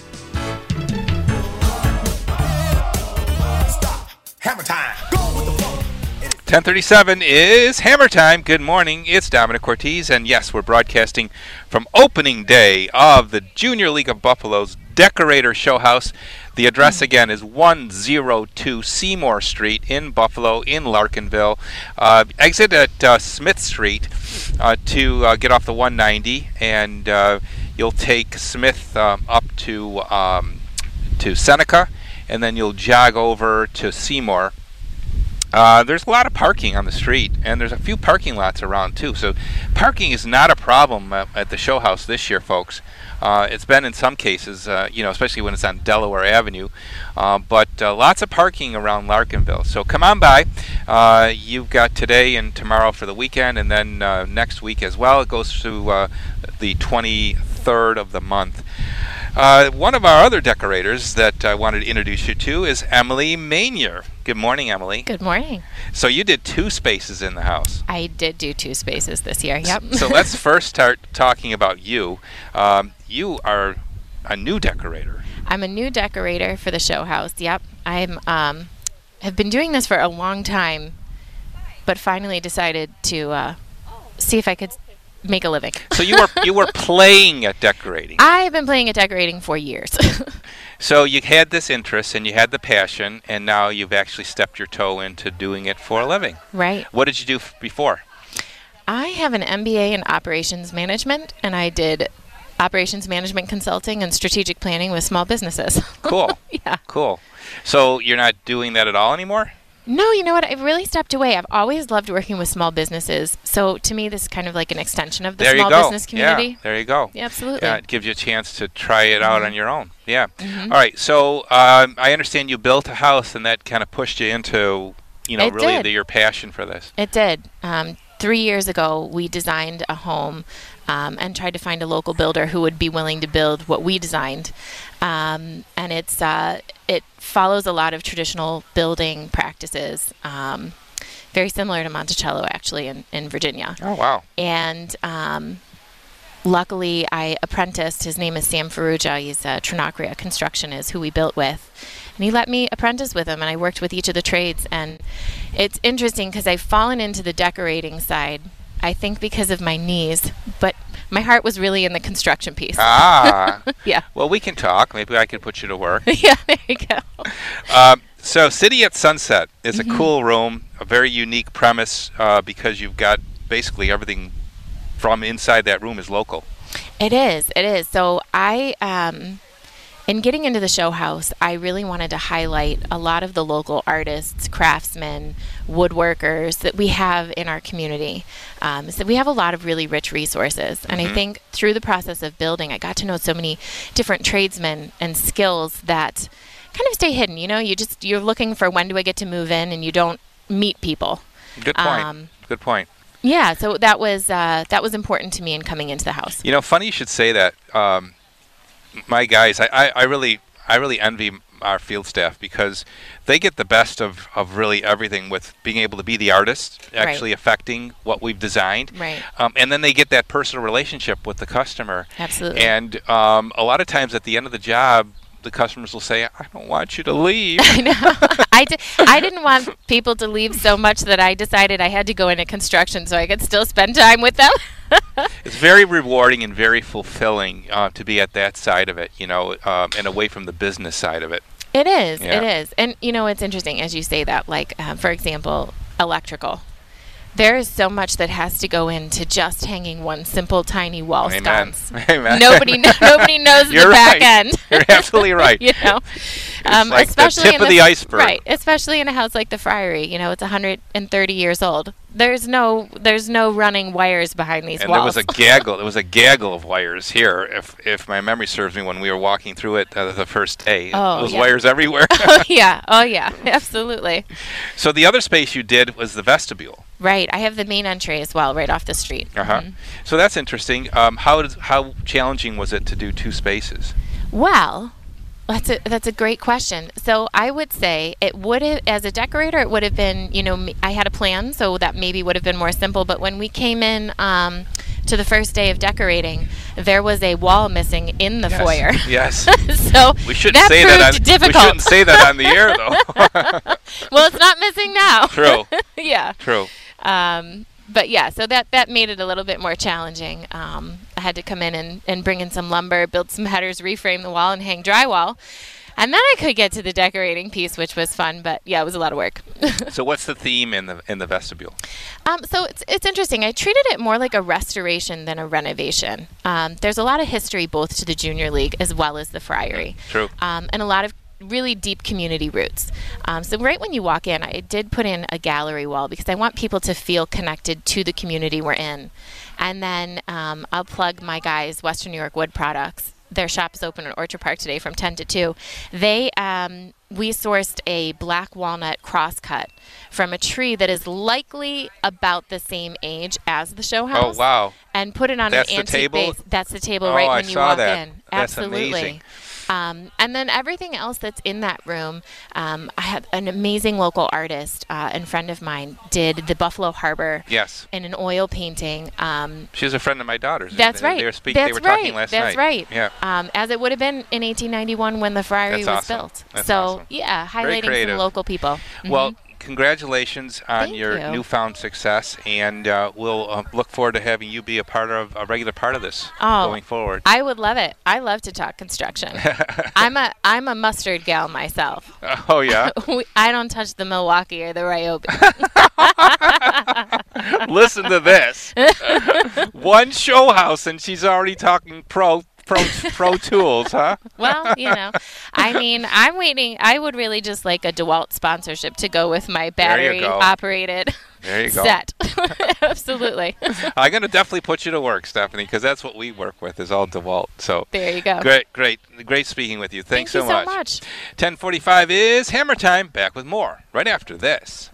Hammer time. Go with the flow. ten thirty-seven is Hammer Time. Good morning. It's Dominic Cortez, and yes, we're broadcasting from opening day of the Junior League of Buffalo's Decorator Show House. The address again is one oh two Seymour Street in Buffalo, in Larkinville. Uh, exit at uh, Smith Street uh, to uh, get off the one ninety, and uh, you'll take Smith um, up to um, to Seneca, and then you'll jog over to Seymour. Uh, there's a lot of parking on the street, and there's a few parking lots around too. So parking is not a problem uh, at the show house this year, folks. Uh, it's been in some cases, uh, you know, especially when it's on Delaware Avenue, uh, but uh, lots of parking around Larkinville. So come on by. Uh, you've got today and tomorrow for the weekend, and then uh, next week as well. It goes to uh, the twenty-third of the month. Uh, one of our other decorators that I wanted to introduce you to is Emily Manier. Good morning, Emily. Good morning. So you did two spaces in the house. I did do two spaces this year, yep. So let's first start talking about you. Um, you are a new decorator. I'm a new decorator for the show house, yep. I'm um, have been doing this for a long time, but finally decided to uh, see if I could make a living. So you were you were playing at decorating. I've been playing at decorating for years. So you had this interest and you had the passion, and now you've actually stepped your toe into doing it for a living. Right. What did you do f- before? I have an M B A in operations management, and I did operations management consulting and strategic planning with small businesses. Cool. Yeah. Cool. So you're not doing that at all anymore? No, you know what? I've really stepped away. I've always loved working with small businesses. So to me, this is kind of like an extension of the there small you go. business community. Yeah, there you go. Yeah, absolutely. Yeah, it gives you a chance to try it out Mhm. on your own. Yeah. Mhm. All right. So um, I understand you built a house, and that kind of pushed you into, you know, It really did. the, your passion for this. It did. Um, three years ago, we designed a home um, and tried to find a local builder who would be willing to build what we designed. Um, and it's uh, it follows a lot of traditional building practices, um, very similar to Monticello, actually, in, in Virginia. Oh, wow. And um, luckily, I apprenticed. His name is Sam Ferrugia. He's uh, Trinacria Construction is who we built with. And he let me apprentice with him, and I worked with each of the trades. And it's interesting because I've fallen into the decorating side, I think because of my knees, but my heart was really in the construction piece. Ah. Yeah. Well, we can talk. Maybe I can put you to work. Yeah, there you go. Um, so City at Sunset is Mhm. a cool room, a very unique premise uh, because you've got basically everything from inside that room is local. It is. It is. So I, um, in getting into the show house, I really wanted to highlight a lot of the local artists, craftsmen, woodworkers that we have in our community. Um, so we have a lot of really rich resources. And I Mhm. think through the process of building, I got to know so many different tradesmen and skills that kind of stay hidden. You know, you just, you're looking for when do I get to move in, and you don't meet people. Good point. Um, Good point. Yeah, so that was uh, that was important to me in coming into the house. You know, funny you should say that. Um, my guys, I, I, I really I really envy our field staff because they get the best of, of really everything with being able to be the artist, actually Right. affecting what we've designed. Right. Um, and then they get that personal relationship with the customer. Absolutely. And um, a lot of times at the end of the job, the customers will say, I don't want you to leave. I know. I, di- I didn't want people to leave so much that I decided I had to go into construction so I could still spend time with them. It's very rewarding and very fulfilling uh, to be at that side of it, you know, um, and away from the business side of it. It is. Yeah. It is. And, you know, it's interesting as you say that, like, uh, for example, electrical. There is so much that has to go into just hanging one simple, tiny wall Amen. sconce. Amen. Nobody, kn- nobody knows You're the back right. end. You're absolutely right. You know, um, like the especially tip in of this- the iceberg. right? Especially in a house like the Friary. You know, it's one hundred thirty years old. There's no, there's no running wires behind these And walls. there was a gaggle. There was a gaggle of wires here. If if my memory serves me, when we were walking through it uh, the first day, Oh, there was yeah. wires everywhere. Oh yeah. Oh yeah. Absolutely. So the other space you did was the vestibule. Right. I have the main entry as well, right off the street. Uh huh. Mhm. So that's interesting. Um, how does, how challenging was it to do two spaces? Well, that's a that's a great question. So I would say it would have, as a decorator, it would have been, you know, m- I had a plan, so that maybe would have been more simple. But when we came in um, to the first day of decorating, there was a wall missing in the Yes. foyer. Yes. So We shouldn't that say proved that on, difficult. We shouldn't say that on the air, though. Well, it's not missing now. True. Yeah. True. Um, but yeah, so that, that made it a little bit more challenging. Um, I had to come in and, and bring in some lumber, build some headers, reframe the wall, and hang drywall. And then I could get to the decorating piece, which was fun. But yeah, it was a lot of work. So what's the theme in the in the vestibule? Um, so it's it's interesting. I treated it more like a restoration than a renovation. Um, there's a lot of history both to the Junior League as well as the Friary. True. Um, and a lot of really deep community roots. Um, so right when you walk in, I did put in a gallery wall because I want people to feel connected to the community we're in. And then um, I'll plug my guys, Western New York Wood Products. Their shop is open in Orchard Park today from ten to two. They, um, we sourced a black walnut crosscut from a tree that is likely about the same age as the show house. Oh, wow. And put it on That's an the antique table? base. That's the table Oh, right I when you saw walk that. in. That's Absolutely. amazing. Um, and then everything else that's in that room, um, I had an amazing local artist uh, and friend of mine did the Buffalo Harbor Yes. in an oil painting. Um, She was a friend of my daughter's. that's They- right. They were speaking. That's They were talking right. last That's night. right. Yeah. Um, as it would have been in eighteen ninety-one when the Friary That's was awesome. built. That's so awesome. yeah, Very highlighting creative. some local people. Well, Mhm. congratulations on Thank your you. newfound success, and uh, we'll uh, look forward to having you be a part of a regular part of this Oh, going forward. I would love it. I love to talk construction. I'm a I'm a mustard gal myself. Oh yeah. We- I don't touch the Milwaukee or the Ryobi. Listen to this. One show house, and she's already talking pro pro pro tools, huh? Well, you know, I mean, I'm waiting. I would really just like a DeWalt sponsorship to go with my There you go. battery-operated There you go. set. Absolutely. I'm going to definitely put you to work, Stephanie, because that's what we work with is all DeWalt. So There you go. Great, great, great speaking with you. Thanks Thank so you so much. much. ten forty-five is Hammer Time. Back with more right after this.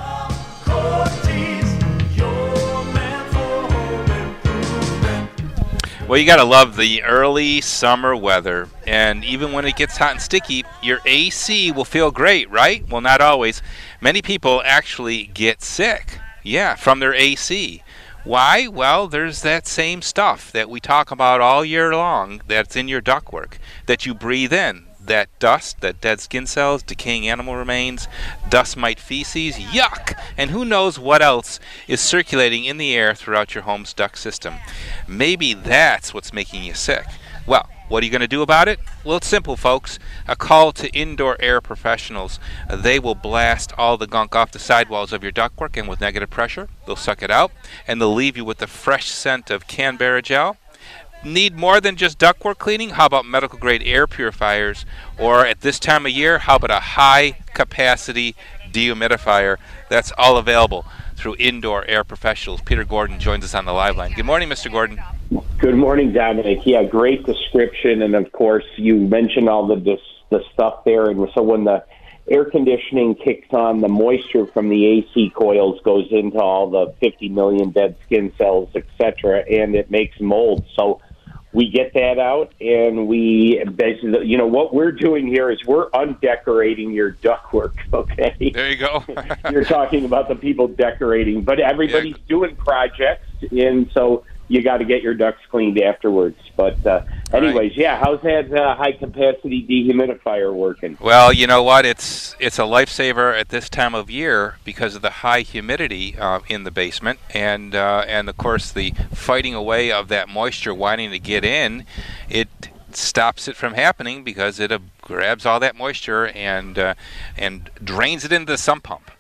Well, you got to love the early summer weather. And even when it gets hot and sticky, your A C will feel great, right? Well, not always. Many people actually get sick, yeah, from their A C. Why? Well, there's that same stuff that we talk about all year long that's in your ductwork that you breathe in. That dust, that dead skin cells, decaying animal remains, dust mite feces, yuck! And who knows what else is circulating in the air throughout your home's duct system. Maybe that's what's making you sick. Well, what are you going to do about it? Well, it's simple, folks. A call to Indoor Air Professionals. Uh, they will blast all the gunk off the sidewalls of your ductwork, and with negative pressure, they'll suck it out, and they'll leave you with the fresh scent of Canberra gel. Need more than just ductwork cleaning? How about medical grade air purifiers? Or at this time of year, how about a high capacity dehumidifier? That's all available through Indoor Air Professionals. Peter Gordon joins us on the live line. Good morning, Mister Gordon. Good morning, Dominic. Yeah, great description. And of course, you mentioned all the this, the stuff there. And so when the air conditioning kicks on, the moisture from the A C coils goes into all the fifty million dead skin cells, et cetera, and it makes mold. So we get that out, and we basically, you know, what we're doing here is we're undecorating your ductwork, okay? There you go. You're talking about the people decorating, but everybody's yeah. doing projects, and so you got to get your ducts cleaned afterwards. But uh, anyways, right. yeah, how's that uh, high-capacity dehumidifier working? Well, you know what? It's it's a lifesaver at this time of year because of the high humidity uh, in the basement, and uh, and of course the fighting away of that moisture wanting to get in. It stops it from happening because it uh, grabs all that moisture and uh, and drains it into the sump pump.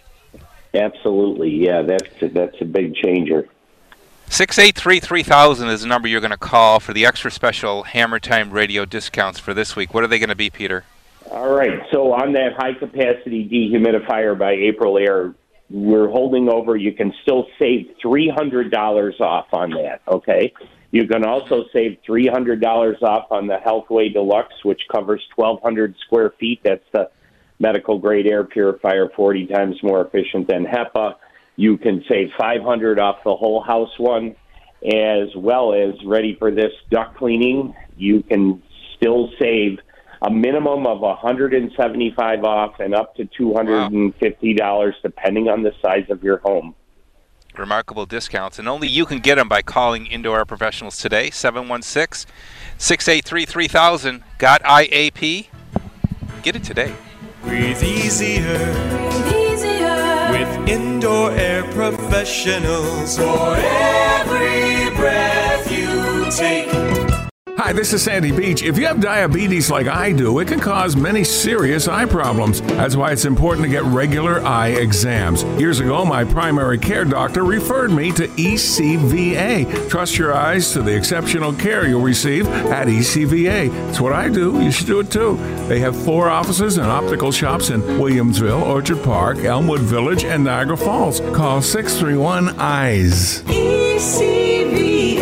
Absolutely, yeah, that's a, that's a big changer. six eight three, three thousand is the number you're going to call for the extra special Hammer Time radio discounts for this week. What are they going to be, Peter? All right. So on that high-capacity dehumidifier by April Air, we're holding over. You can still save three hundred dollars off on that, okay? You can also save three hundred dollars off on the Healthway Deluxe, which covers twelve hundred square feet. That's the medical-grade air purifier, forty times more efficient than HEPA. You can save five hundred dollars off the whole house one, as well as, ready for this, duct cleaning. You can still save a minimum of one hundred seventy-five dollars off and up to two hundred fifty dollars, wow. depending on the size of your home. Remarkable discounts, and only you can get them by calling Indoor Air Professionals today, seven one six, six eight three, three thousand. Got I A P? Get it today. Breathe easier. Breathe easier. With Indoor Air Professionals. For every breath you take. Hi, this is Sandy Beach. If you have diabetes like I do, it can cause many serious eye problems. That's why it's important to get regular eye exams. Years ago, my primary care doctor referred me to E C V A. Trust your eyes to the exceptional care you'll receive at E C V A. It's what I do. You should do it too. They have four offices and optical shops in Williamsville, Orchard Park, Elmwood Village, and Niagara Falls. Call six three one, E Y E S. E C V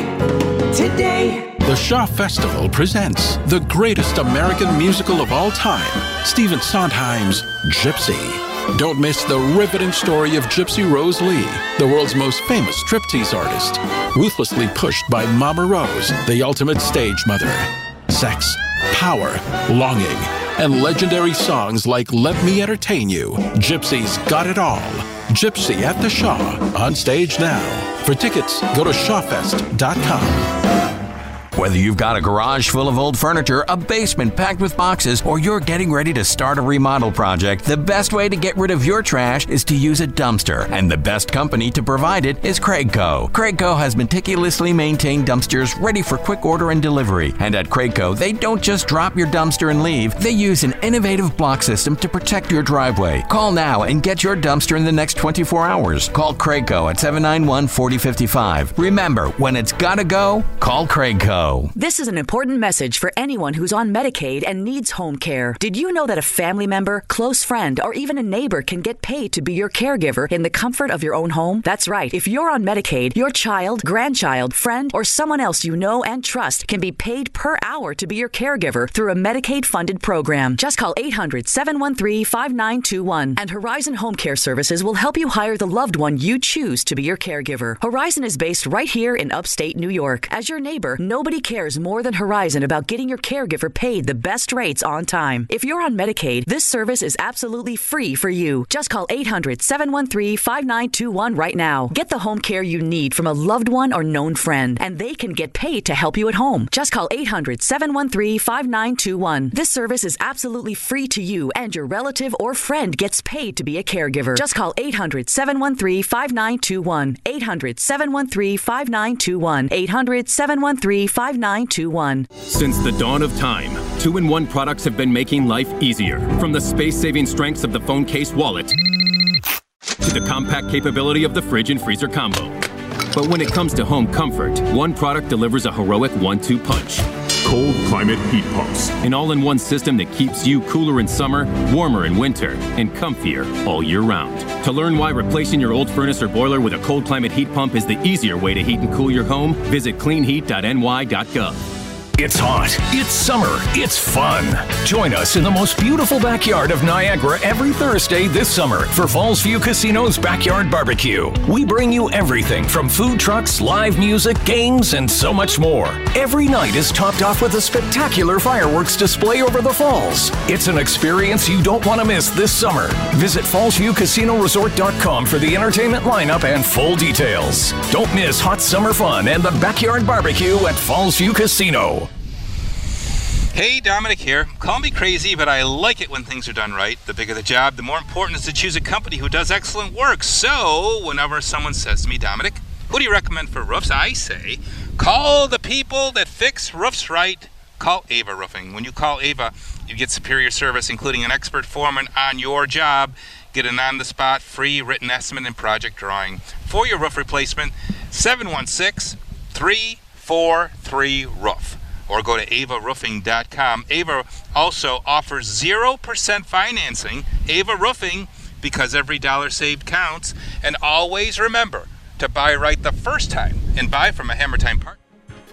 A today. The Shaw Festival presents the greatest American musical of all time, Stephen Sondheim's Gypsy. Don't miss the riveting story of Gypsy Rose Lee, the world's most famous striptease artist, ruthlessly pushed by Mama Rose, the ultimate stage mother. Sex, power, longing, and legendary songs like Let Me Entertain You. Gypsy's got it all. Gypsy at the Shaw, on stage now. For tickets, go to shawfest dot com. Whether you've got a garage full of old furniture, a basement packed with boxes, or you're getting ready to start a remodel project, the best way to get rid of your trash is to use a dumpster. And the best company to provide it is Craigco. Craigco has meticulously maintained dumpsters ready for quick order and delivery. And at Craigco, they don't just drop your dumpster and leave. They use an innovative block system to protect your driveway. Call now and get your dumpster in the next twenty-four hours. Call Craigco at seven nine one, four zero five five. Remember, when it's gotta go, call Craigco. This is an important message for anyone who's on Medicaid and needs home care. Did you know that a family member, close friend, or even a neighbor can get paid to be your caregiver in the comfort of your own home? That's right. If you're on Medicaid, your child, grandchild, friend, or someone else you know and trust can be paid per hour to be your caregiver through a Medicaid-funded program. Just call eight hundred, seven one three, five nine two one, and Horizon Home Care Services will help you hire the loved one you choose to be your caregiver. Horizon is based right here in upstate New York. As your neighbor, nobody cares more than Horizon about getting your caregiver paid the best rates on time. If you're on Medicaid, this service is absolutely free for you. Just call eight hundred, seven one three, five nine two one right now. Get the home care you need from a loved one or known friend, and they can get paid to help you at home. Just call eight hundred, seven one three, five nine two one. This service is absolutely free to you, and your relative or friend gets paid to be a caregiver. Just call eight hundred, seven one three, five nine two one. eight hundred, seven one three, five nine two one. eight hundred, seven one three, five nine two one. Since the dawn of time, two in one products have been making life easier. From the space-saving strengths of the phone case wallet to the compact capability of the fridge and freezer combo. But when it comes to home comfort, one product delivers a heroic one two punch. Cold Climate Heat Pumps. An all-in-one system that keeps you cooler in summer, warmer in winter, and comfier all year round. To learn why replacing your old furnace or boiler with a Cold Climate Heat Pump is the easier way to heat and cool your home, visit clean heat dot N Y dot gov. It's hot, it's summer, it's fun. Join us in the most beautiful backyard of Niagara every Thursday this summer for Falls View Casino's Backyard Barbecue. We bring you everything from food trucks, live music, games, and so much more. Every night is topped off with a spectacular fireworks display over the falls. It's an experience you don't want to miss this summer. Visit falls view casino resort dot com for the entertainment lineup and full details. Don't miss hot summer fun and the Backyard Barbecue at Falls View Casino. Hey, Dominic here. Call me crazy, but I like it when things are done right. The bigger the job, the more important it is to choose a company who does excellent work. So, whenever someone says to me, Dominic, who do you recommend for roofs? I say, call the people that fix roofs right. Call Ava Roofing. When you call Ava, you get superior service, including an expert foreman on your job. Get an on-the-spot free written estimate and project drawing for your roof replacement. seven one six, three four three, roof. Or go to ava roofing dot com. Ava also offers zero percent financing. Ava Roofing, because every dollar saved counts. And always remember to buy right the first time and buy from a Hammer Time partner.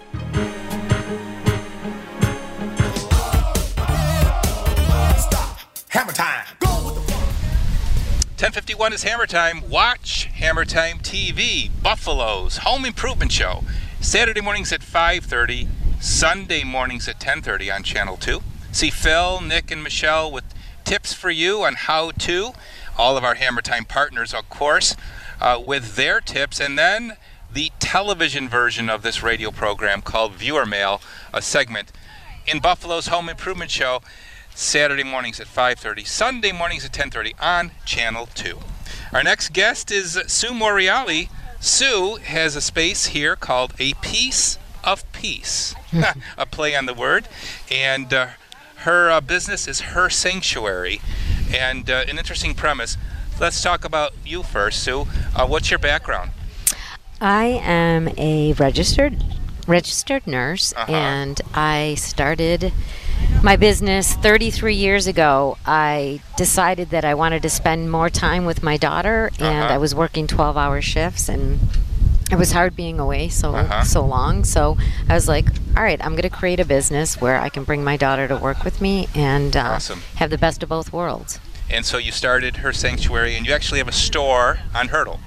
Hammer Time. Go with the ten fifty-one is Hammer Time. Watch Hammer Time T V. Buffalo's Home Improvement Show. Saturday mornings at five thirty. Sunday mornings at ten thirty on Channel two. See Phil, Nick, and Michelle with tips for you on how to. All of our Hammer Time partners, of course, uh, with their tips. And then the television version of this radio program called Viewer Mail, a segment in Buffalo's Home Improvement Show, Saturday mornings at five thirty, Sunday mornings at ten thirty on Channel two. Our next guest is Sue Moriali. Sue has a space here called A Piece of Peace, a play on the word, and uh, her uh, business is Her Sanctuary, and uh, an interesting premise. Let's talk about you first, Sue. Uh, what's your background? I am a registered registered nurse, Uh-huh. and I started my business thirty-three years ago. I decided that I wanted to spend more time with my daughter, and Uh-huh. I was working twelve-hour shifts, and it was hard being away so Uh-huh. so long. So I was like, all right, I'm going to create a business where I can bring my daughter to work with me and uh, Awesome. have the best of both worlds. And so you started Her Sanctuary, and you actually have a store on Hurdle.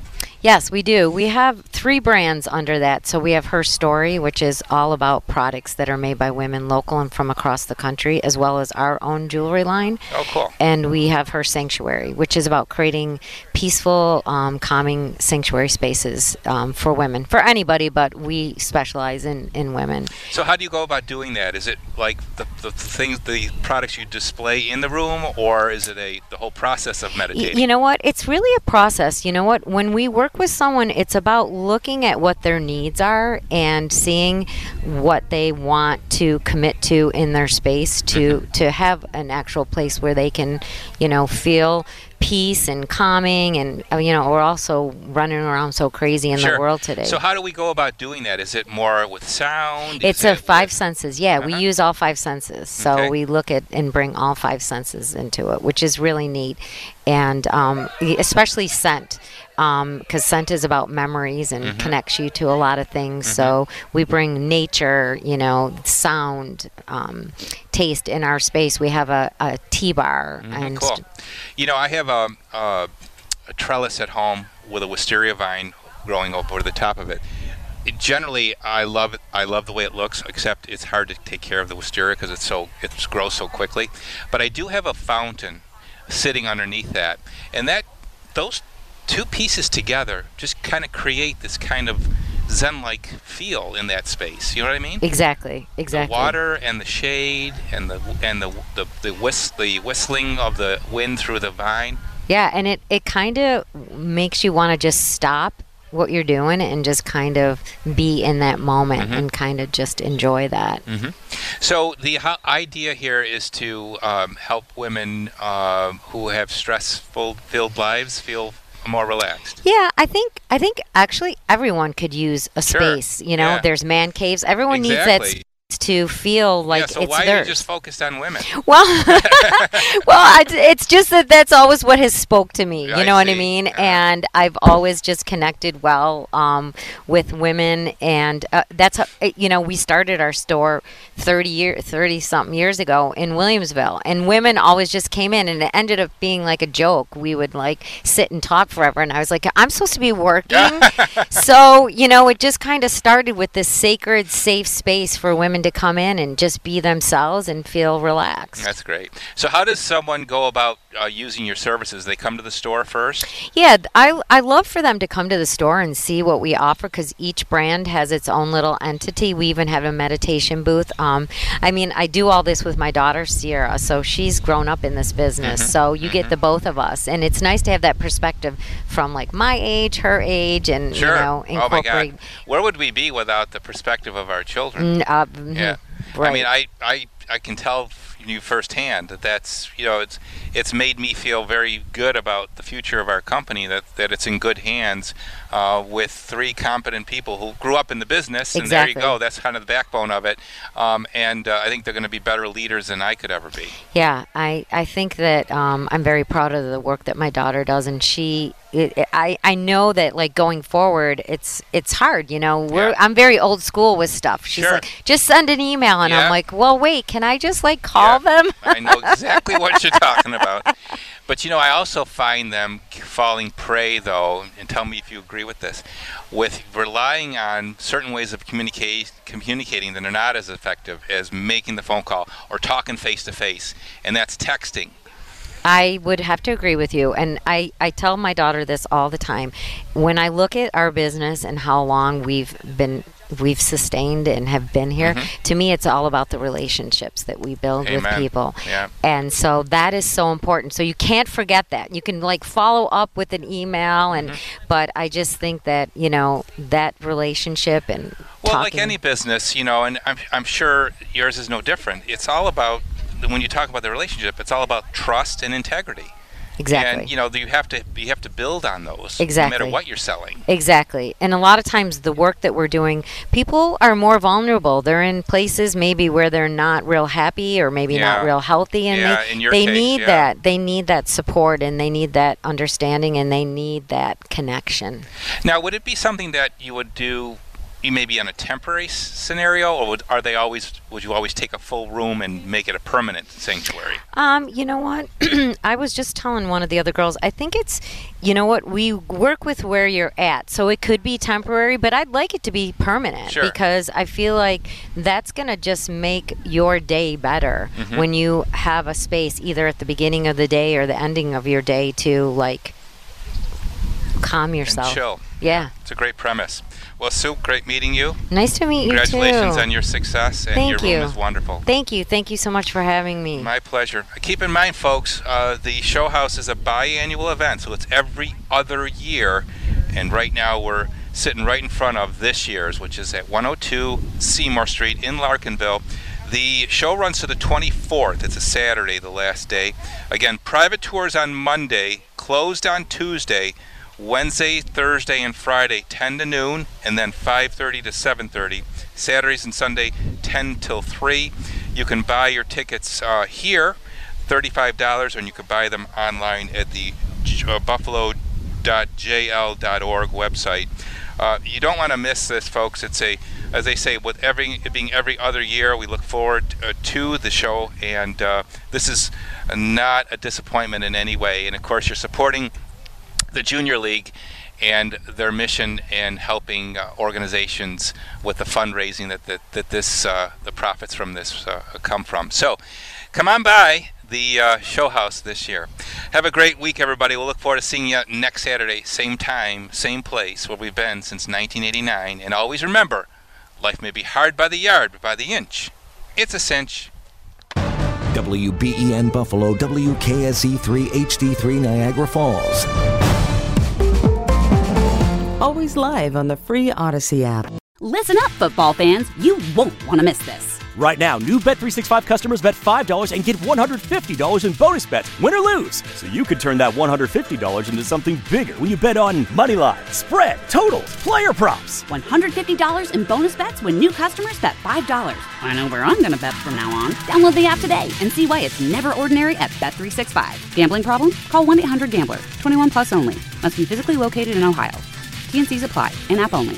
Yes, we do. We have three brands under that. So we have Her Story, which is all about products that are made by women local and from across the country, as well as our own jewelry line. Oh, cool. And we have Her Sanctuary, which is about creating peaceful, um, calming sanctuary spaces um, for women, for anybody, but we specialize in, in women. So how do you go about doing that? Is it like the, the things, the products you display in the room, or is it a the whole process of meditating? Y- you know what? It's really a process. You know what? When we work with someone, it's about looking at what their needs are and seeing what they want to commit to in their space to mm-hmm. to have an actual place where they can, you know, feel peace and calming. And uh, you know, we're also running around so crazy in Sure. the world today. So how do we go about doing that? Is it more with sound? It's Is a it five with- senses. Yeah, we Uh-huh. use all five senses. So Okay. we look at and bring all five senses into it, which is really neat. And um, e- especially scent, because scent is about memories and Mhm. connects you to a lot of things. So we bring nature, you know, sound, um, taste in our space. We have a, a tea bar. Mhm, and cool. You know, I have a, a, a trellis at home with a wisteria vine growing over the top of it. It generally, I love it. I love the way it looks, except it's hard to take care of the wisteria because it's so it grows so quickly. But I do have a fountain sitting underneath that, and that those two pieces together just kind of create this kind of zen-like feel in that space. You know what I mean? Exactly. Exactly. The water and the shade and the and the the the, whist, the whistling of the wind through the vine. Yeah, and it, it kind of makes you want to just stop what you're doing and just kind of be in that moment Mhm. and kind of just enjoy that. hmm So the ho- idea here is to um, help women uh, who have stressful-filled lives feel more relaxed. Yeah, I think I think actually everyone could use a Sure. space. You know, Yeah. there's man caves. Everyone needs that Exactly. space to feel like yeah, so it's why are theirs. you just focused on women? Well, well, I, it's just that that's always what has spoke to me. You I know what I see. mean? And I've always just connected well um, with women, and uh, that's how, uh, you know, we started our store thirty year, thirty something years ago in Williamsville, and women always just came in, and it ended up being like a joke. We would like sit and talk forever, and I was like, I'm supposed to be working, so you know, it just kind of started with this sacred, safe space for women to come in and just be themselves and feel relaxed. That's great. So how does someone go about uh, using your services? They come to the store first? Yeah, th- I, I love for them to come to the store and see what we offer because each brand has its own little entity. We even have a meditation booth. Um, I mean, I do all this with my daughter, Sierra, so she's grown up in this business. Mhm, So you get the both of us. And it's nice to have that perspective from like my age, her age, and, Sure. you know, Oh my incorporate. God. Where would we be without the perspective of our children? Mm, uh, mhm, Yeah. right. I mean, I, I, I can tell you firsthand that that's, you know, it's it's made me feel very good about the future of our company, that, that it's in good hands uh, with three competent people who grew up in the business. And there you Exactly. go. That's kind of the backbone of it. Um, and uh, I think they're going to be better leaders than I could ever be. Yeah, I, I think that um, I'm very proud of the work that my daughter does, and she, it, it- I, I know that like going forward, it's it's hard. You know, we're Yeah. I'm very old school with stuff. She's Sure. like, just send an email, and Yeah. I'm like, well, wait, can I just like call them? I know exactly what you're talking about. But you know, I also find them falling prey, though, and tell me if you agree with this, with relying on certain ways of communicate, communicating that are not as effective as making the phone call or talking face to face, and that's texting. I would have to agree with you. And I, I tell my daughter this all the time. When I look at our business and how long we've been we've sustained and have been here, Mhm. to me it's all about the relationships that we build with Amen. people. Yeah. And so that is so important. So you can't forget that. You can like follow up with an email and Mm-hmm. but I just think that, you know, that relationship and Well, talking. like any business, you know, and I'm, I'm sure yours is no different. It's all about, when you talk about the relationship, it's all about trust and integrity. Exactly. And you know, you have to you have to build on those, Exactly. no matter what you're selling. Exactly. And a lot of times the work that we're doing, people are more vulnerable. They're in places maybe where they're not real happy or maybe Yeah. not real healthy, and Yeah, they, in your they case, need yeah. that. They need that support, and they need that understanding, and they need that connection. Now, would it be something that you would do you maybe on a temporary s- scenario, or would, are they always? Would you always take a full room and make it a permanent sanctuary? Um, you know what? I was just telling one of the other girls, I think it's, you know what, we work with where you're at. So it could be temporary, but I'd like it to be permanent Sure. because I feel like that's going to just make your day better Mhm. when you have a space either at the beginning of the day or the ending of your day to, like, calm yourself. And chill. Yeah. It's a great premise. Well, Sue, great meeting you. Nice to meet you, too. Congratulations on your success, and Thank your room you. is wonderful. Thank you. Thank you so much for having me. My pleasure. Keep in mind, folks, uh, the show house is a biannual event, so it's every other year. And right now we're sitting right in front of this year's, which is at one oh two Seymour Street in Larkinville. The show runs to the twenty-fourth. It's a Saturday, the last day. Again, private tours on Monday, closed on Tuesday, Wednesday, Thursday, and Friday, ten to noon, and then five thirty to seven thirty. Saturdays and Sunday, ten till three. You can buy your tickets uh, here, thirty-five dollars, and you can buy them online at the uh, buffalo dot j l dot org website. Uh, you don't want to miss this, folks. It's a, as they say, with every it being every other year, we look forward uh, to the show, and uh, this is not a disappointment in any way. And of course, you're supporting the Junior League and their mission in helping uh, organizations with the fundraising that that, that this uh, the profits from this uh, come from. So come on by the uh, show house this year. Have a great week, everybody. We'll look forward to seeing you next Saturday, same time, same place, where we've been since nineteen eighty-nine. And always remember, life may be hard by the yard, but by the inch, it's a cinch. W B E N Buffalo, W K S E three H D three Niagara Falls. Always live on the free Odyssey app. Listen up, football fans. You won't want to miss this. Right now, new Bet three sixty-five customers bet five dollars and get one hundred fifty dollars in bonus bets, win or lose. So you could turn that one hundred fifty dollars into something bigger when you bet on money line, spread, totals, player props. one hundred fifty dollars in bonus bets when new customers bet five dollars. I know where I'm going to bet from now on. Download the app today and see why it's never ordinary at Bet three sixty-five. Gambling problem? Call one eight hundred gambler. twenty-one plus only. Must be physically located in Ohio. T and C's apply. In-app only.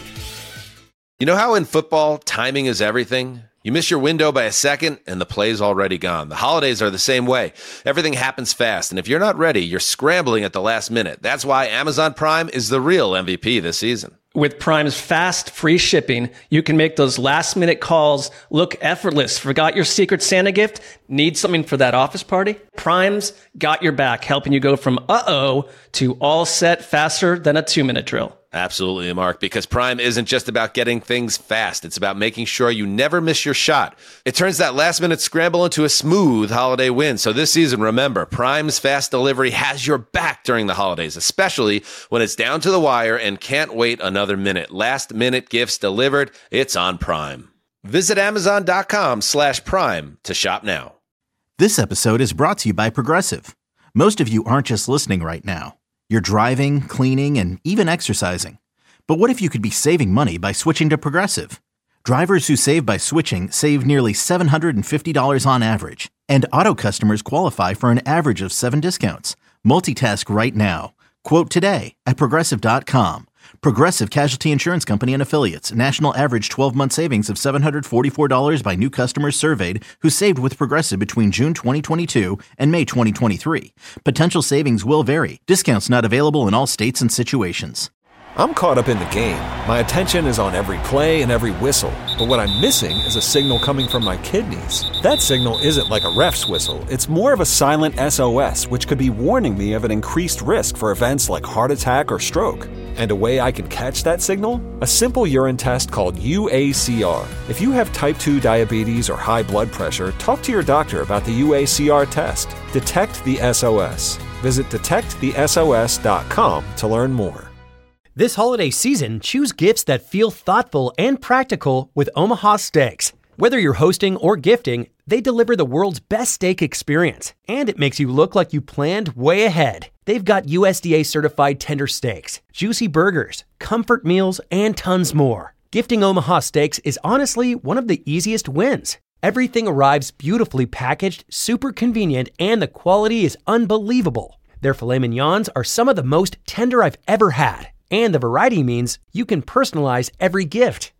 You know how in football, timing is everything? You miss your window by a second, and the play's already gone. The holidays are the same way. Everything happens fast, and if you're not ready, you're scrambling at the last minute. That's why Amazon Prime is the real M V P this season. With Prime's fast, free shipping, you can make those last-minute calls look effortless. Forgot your Secret Santa gift? Need something for that office party? Prime's got your back, helping you go from uh-oh to all set faster than a two-minute drill. Absolutely, Mark, because Prime isn't just about getting things fast. It's about making sure you never miss your shot. It turns that last-minute scramble into a smooth holiday win. So this season, remember, Prime's fast delivery has your back during the holidays, especially when it's down to the wire and can't wait another minute. Last-minute gifts delivered, it's on Prime. Visit Amazon.com slash Prime to shop now. This episode is brought to you by Progressive. Most of you aren't just listening right now. You're driving, cleaning, and even exercising. But what if you could be saving money by switching to Progressive? Drivers who save by switching save nearly seven hundred fifty dollars on average. And auto customers qualify for an average of seven discounts. Multitask right now. Quote today at Progressive dot com. Progressive Casualty Insurance Company and Affiliates. National average twelve-month savings of seven hundred forty-four dollars by new customers surveyed who saved with Progressive between June twenty twenty-two and May twenty twenty-three. Potential savings will vary. Discounts not available in all states and situations. I'm caught up in the game. My attention is on every play and every whistle. But what I'm missing is a signal coming from my kidneys. That signal isn't like a ref's whistle. It's more of a silent S O S, which could be warning me of an increased risk for events like heart attack or stroke. And a way I can catch that signal? A simple urine test called U A C R. If you have type two diabetes or high blood pressure, talk to your doctor about the U A C R test. Detect the S O S. Visit detect the S O S dot com to learn more. This holiday season, choose gifts that feel thoughtful and practical with Omaha Steaks. Whether you're hosting or gifting, they deliver the world's best steak experience, and it makes you look like you planned way ahead. They've got U S D A certified tender steaks, juicy burgers, comfort meals, and tons more. Gifting Omaha Steaks is honestly one of the easiest wins. Everything arrives beautifully packaged, super convenient, and the quality is unbelievable. Their filet mignons are some of the most tender I've ever had. And the variety means you can personalize every gift.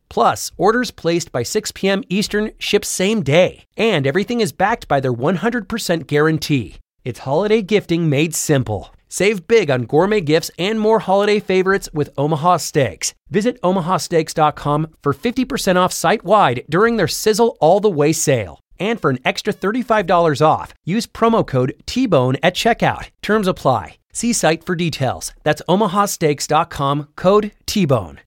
Plus, orders placed by six p.m. Eastern ship same day. And everything is backed by their one hundred percent guarantee. It's holiday gifting made simple. Save big on gourmet gifts and more holiday favorites with Omaha Steaks. Visit omaha steaks dot com for fifty percent off site-wide during their Sizzle All the Way sale. And for an extra thirty-five dollars off, use promo code T-Bone at checkout. Terms apply. See site for details. That's omaha steaks dot com, code T-Bone.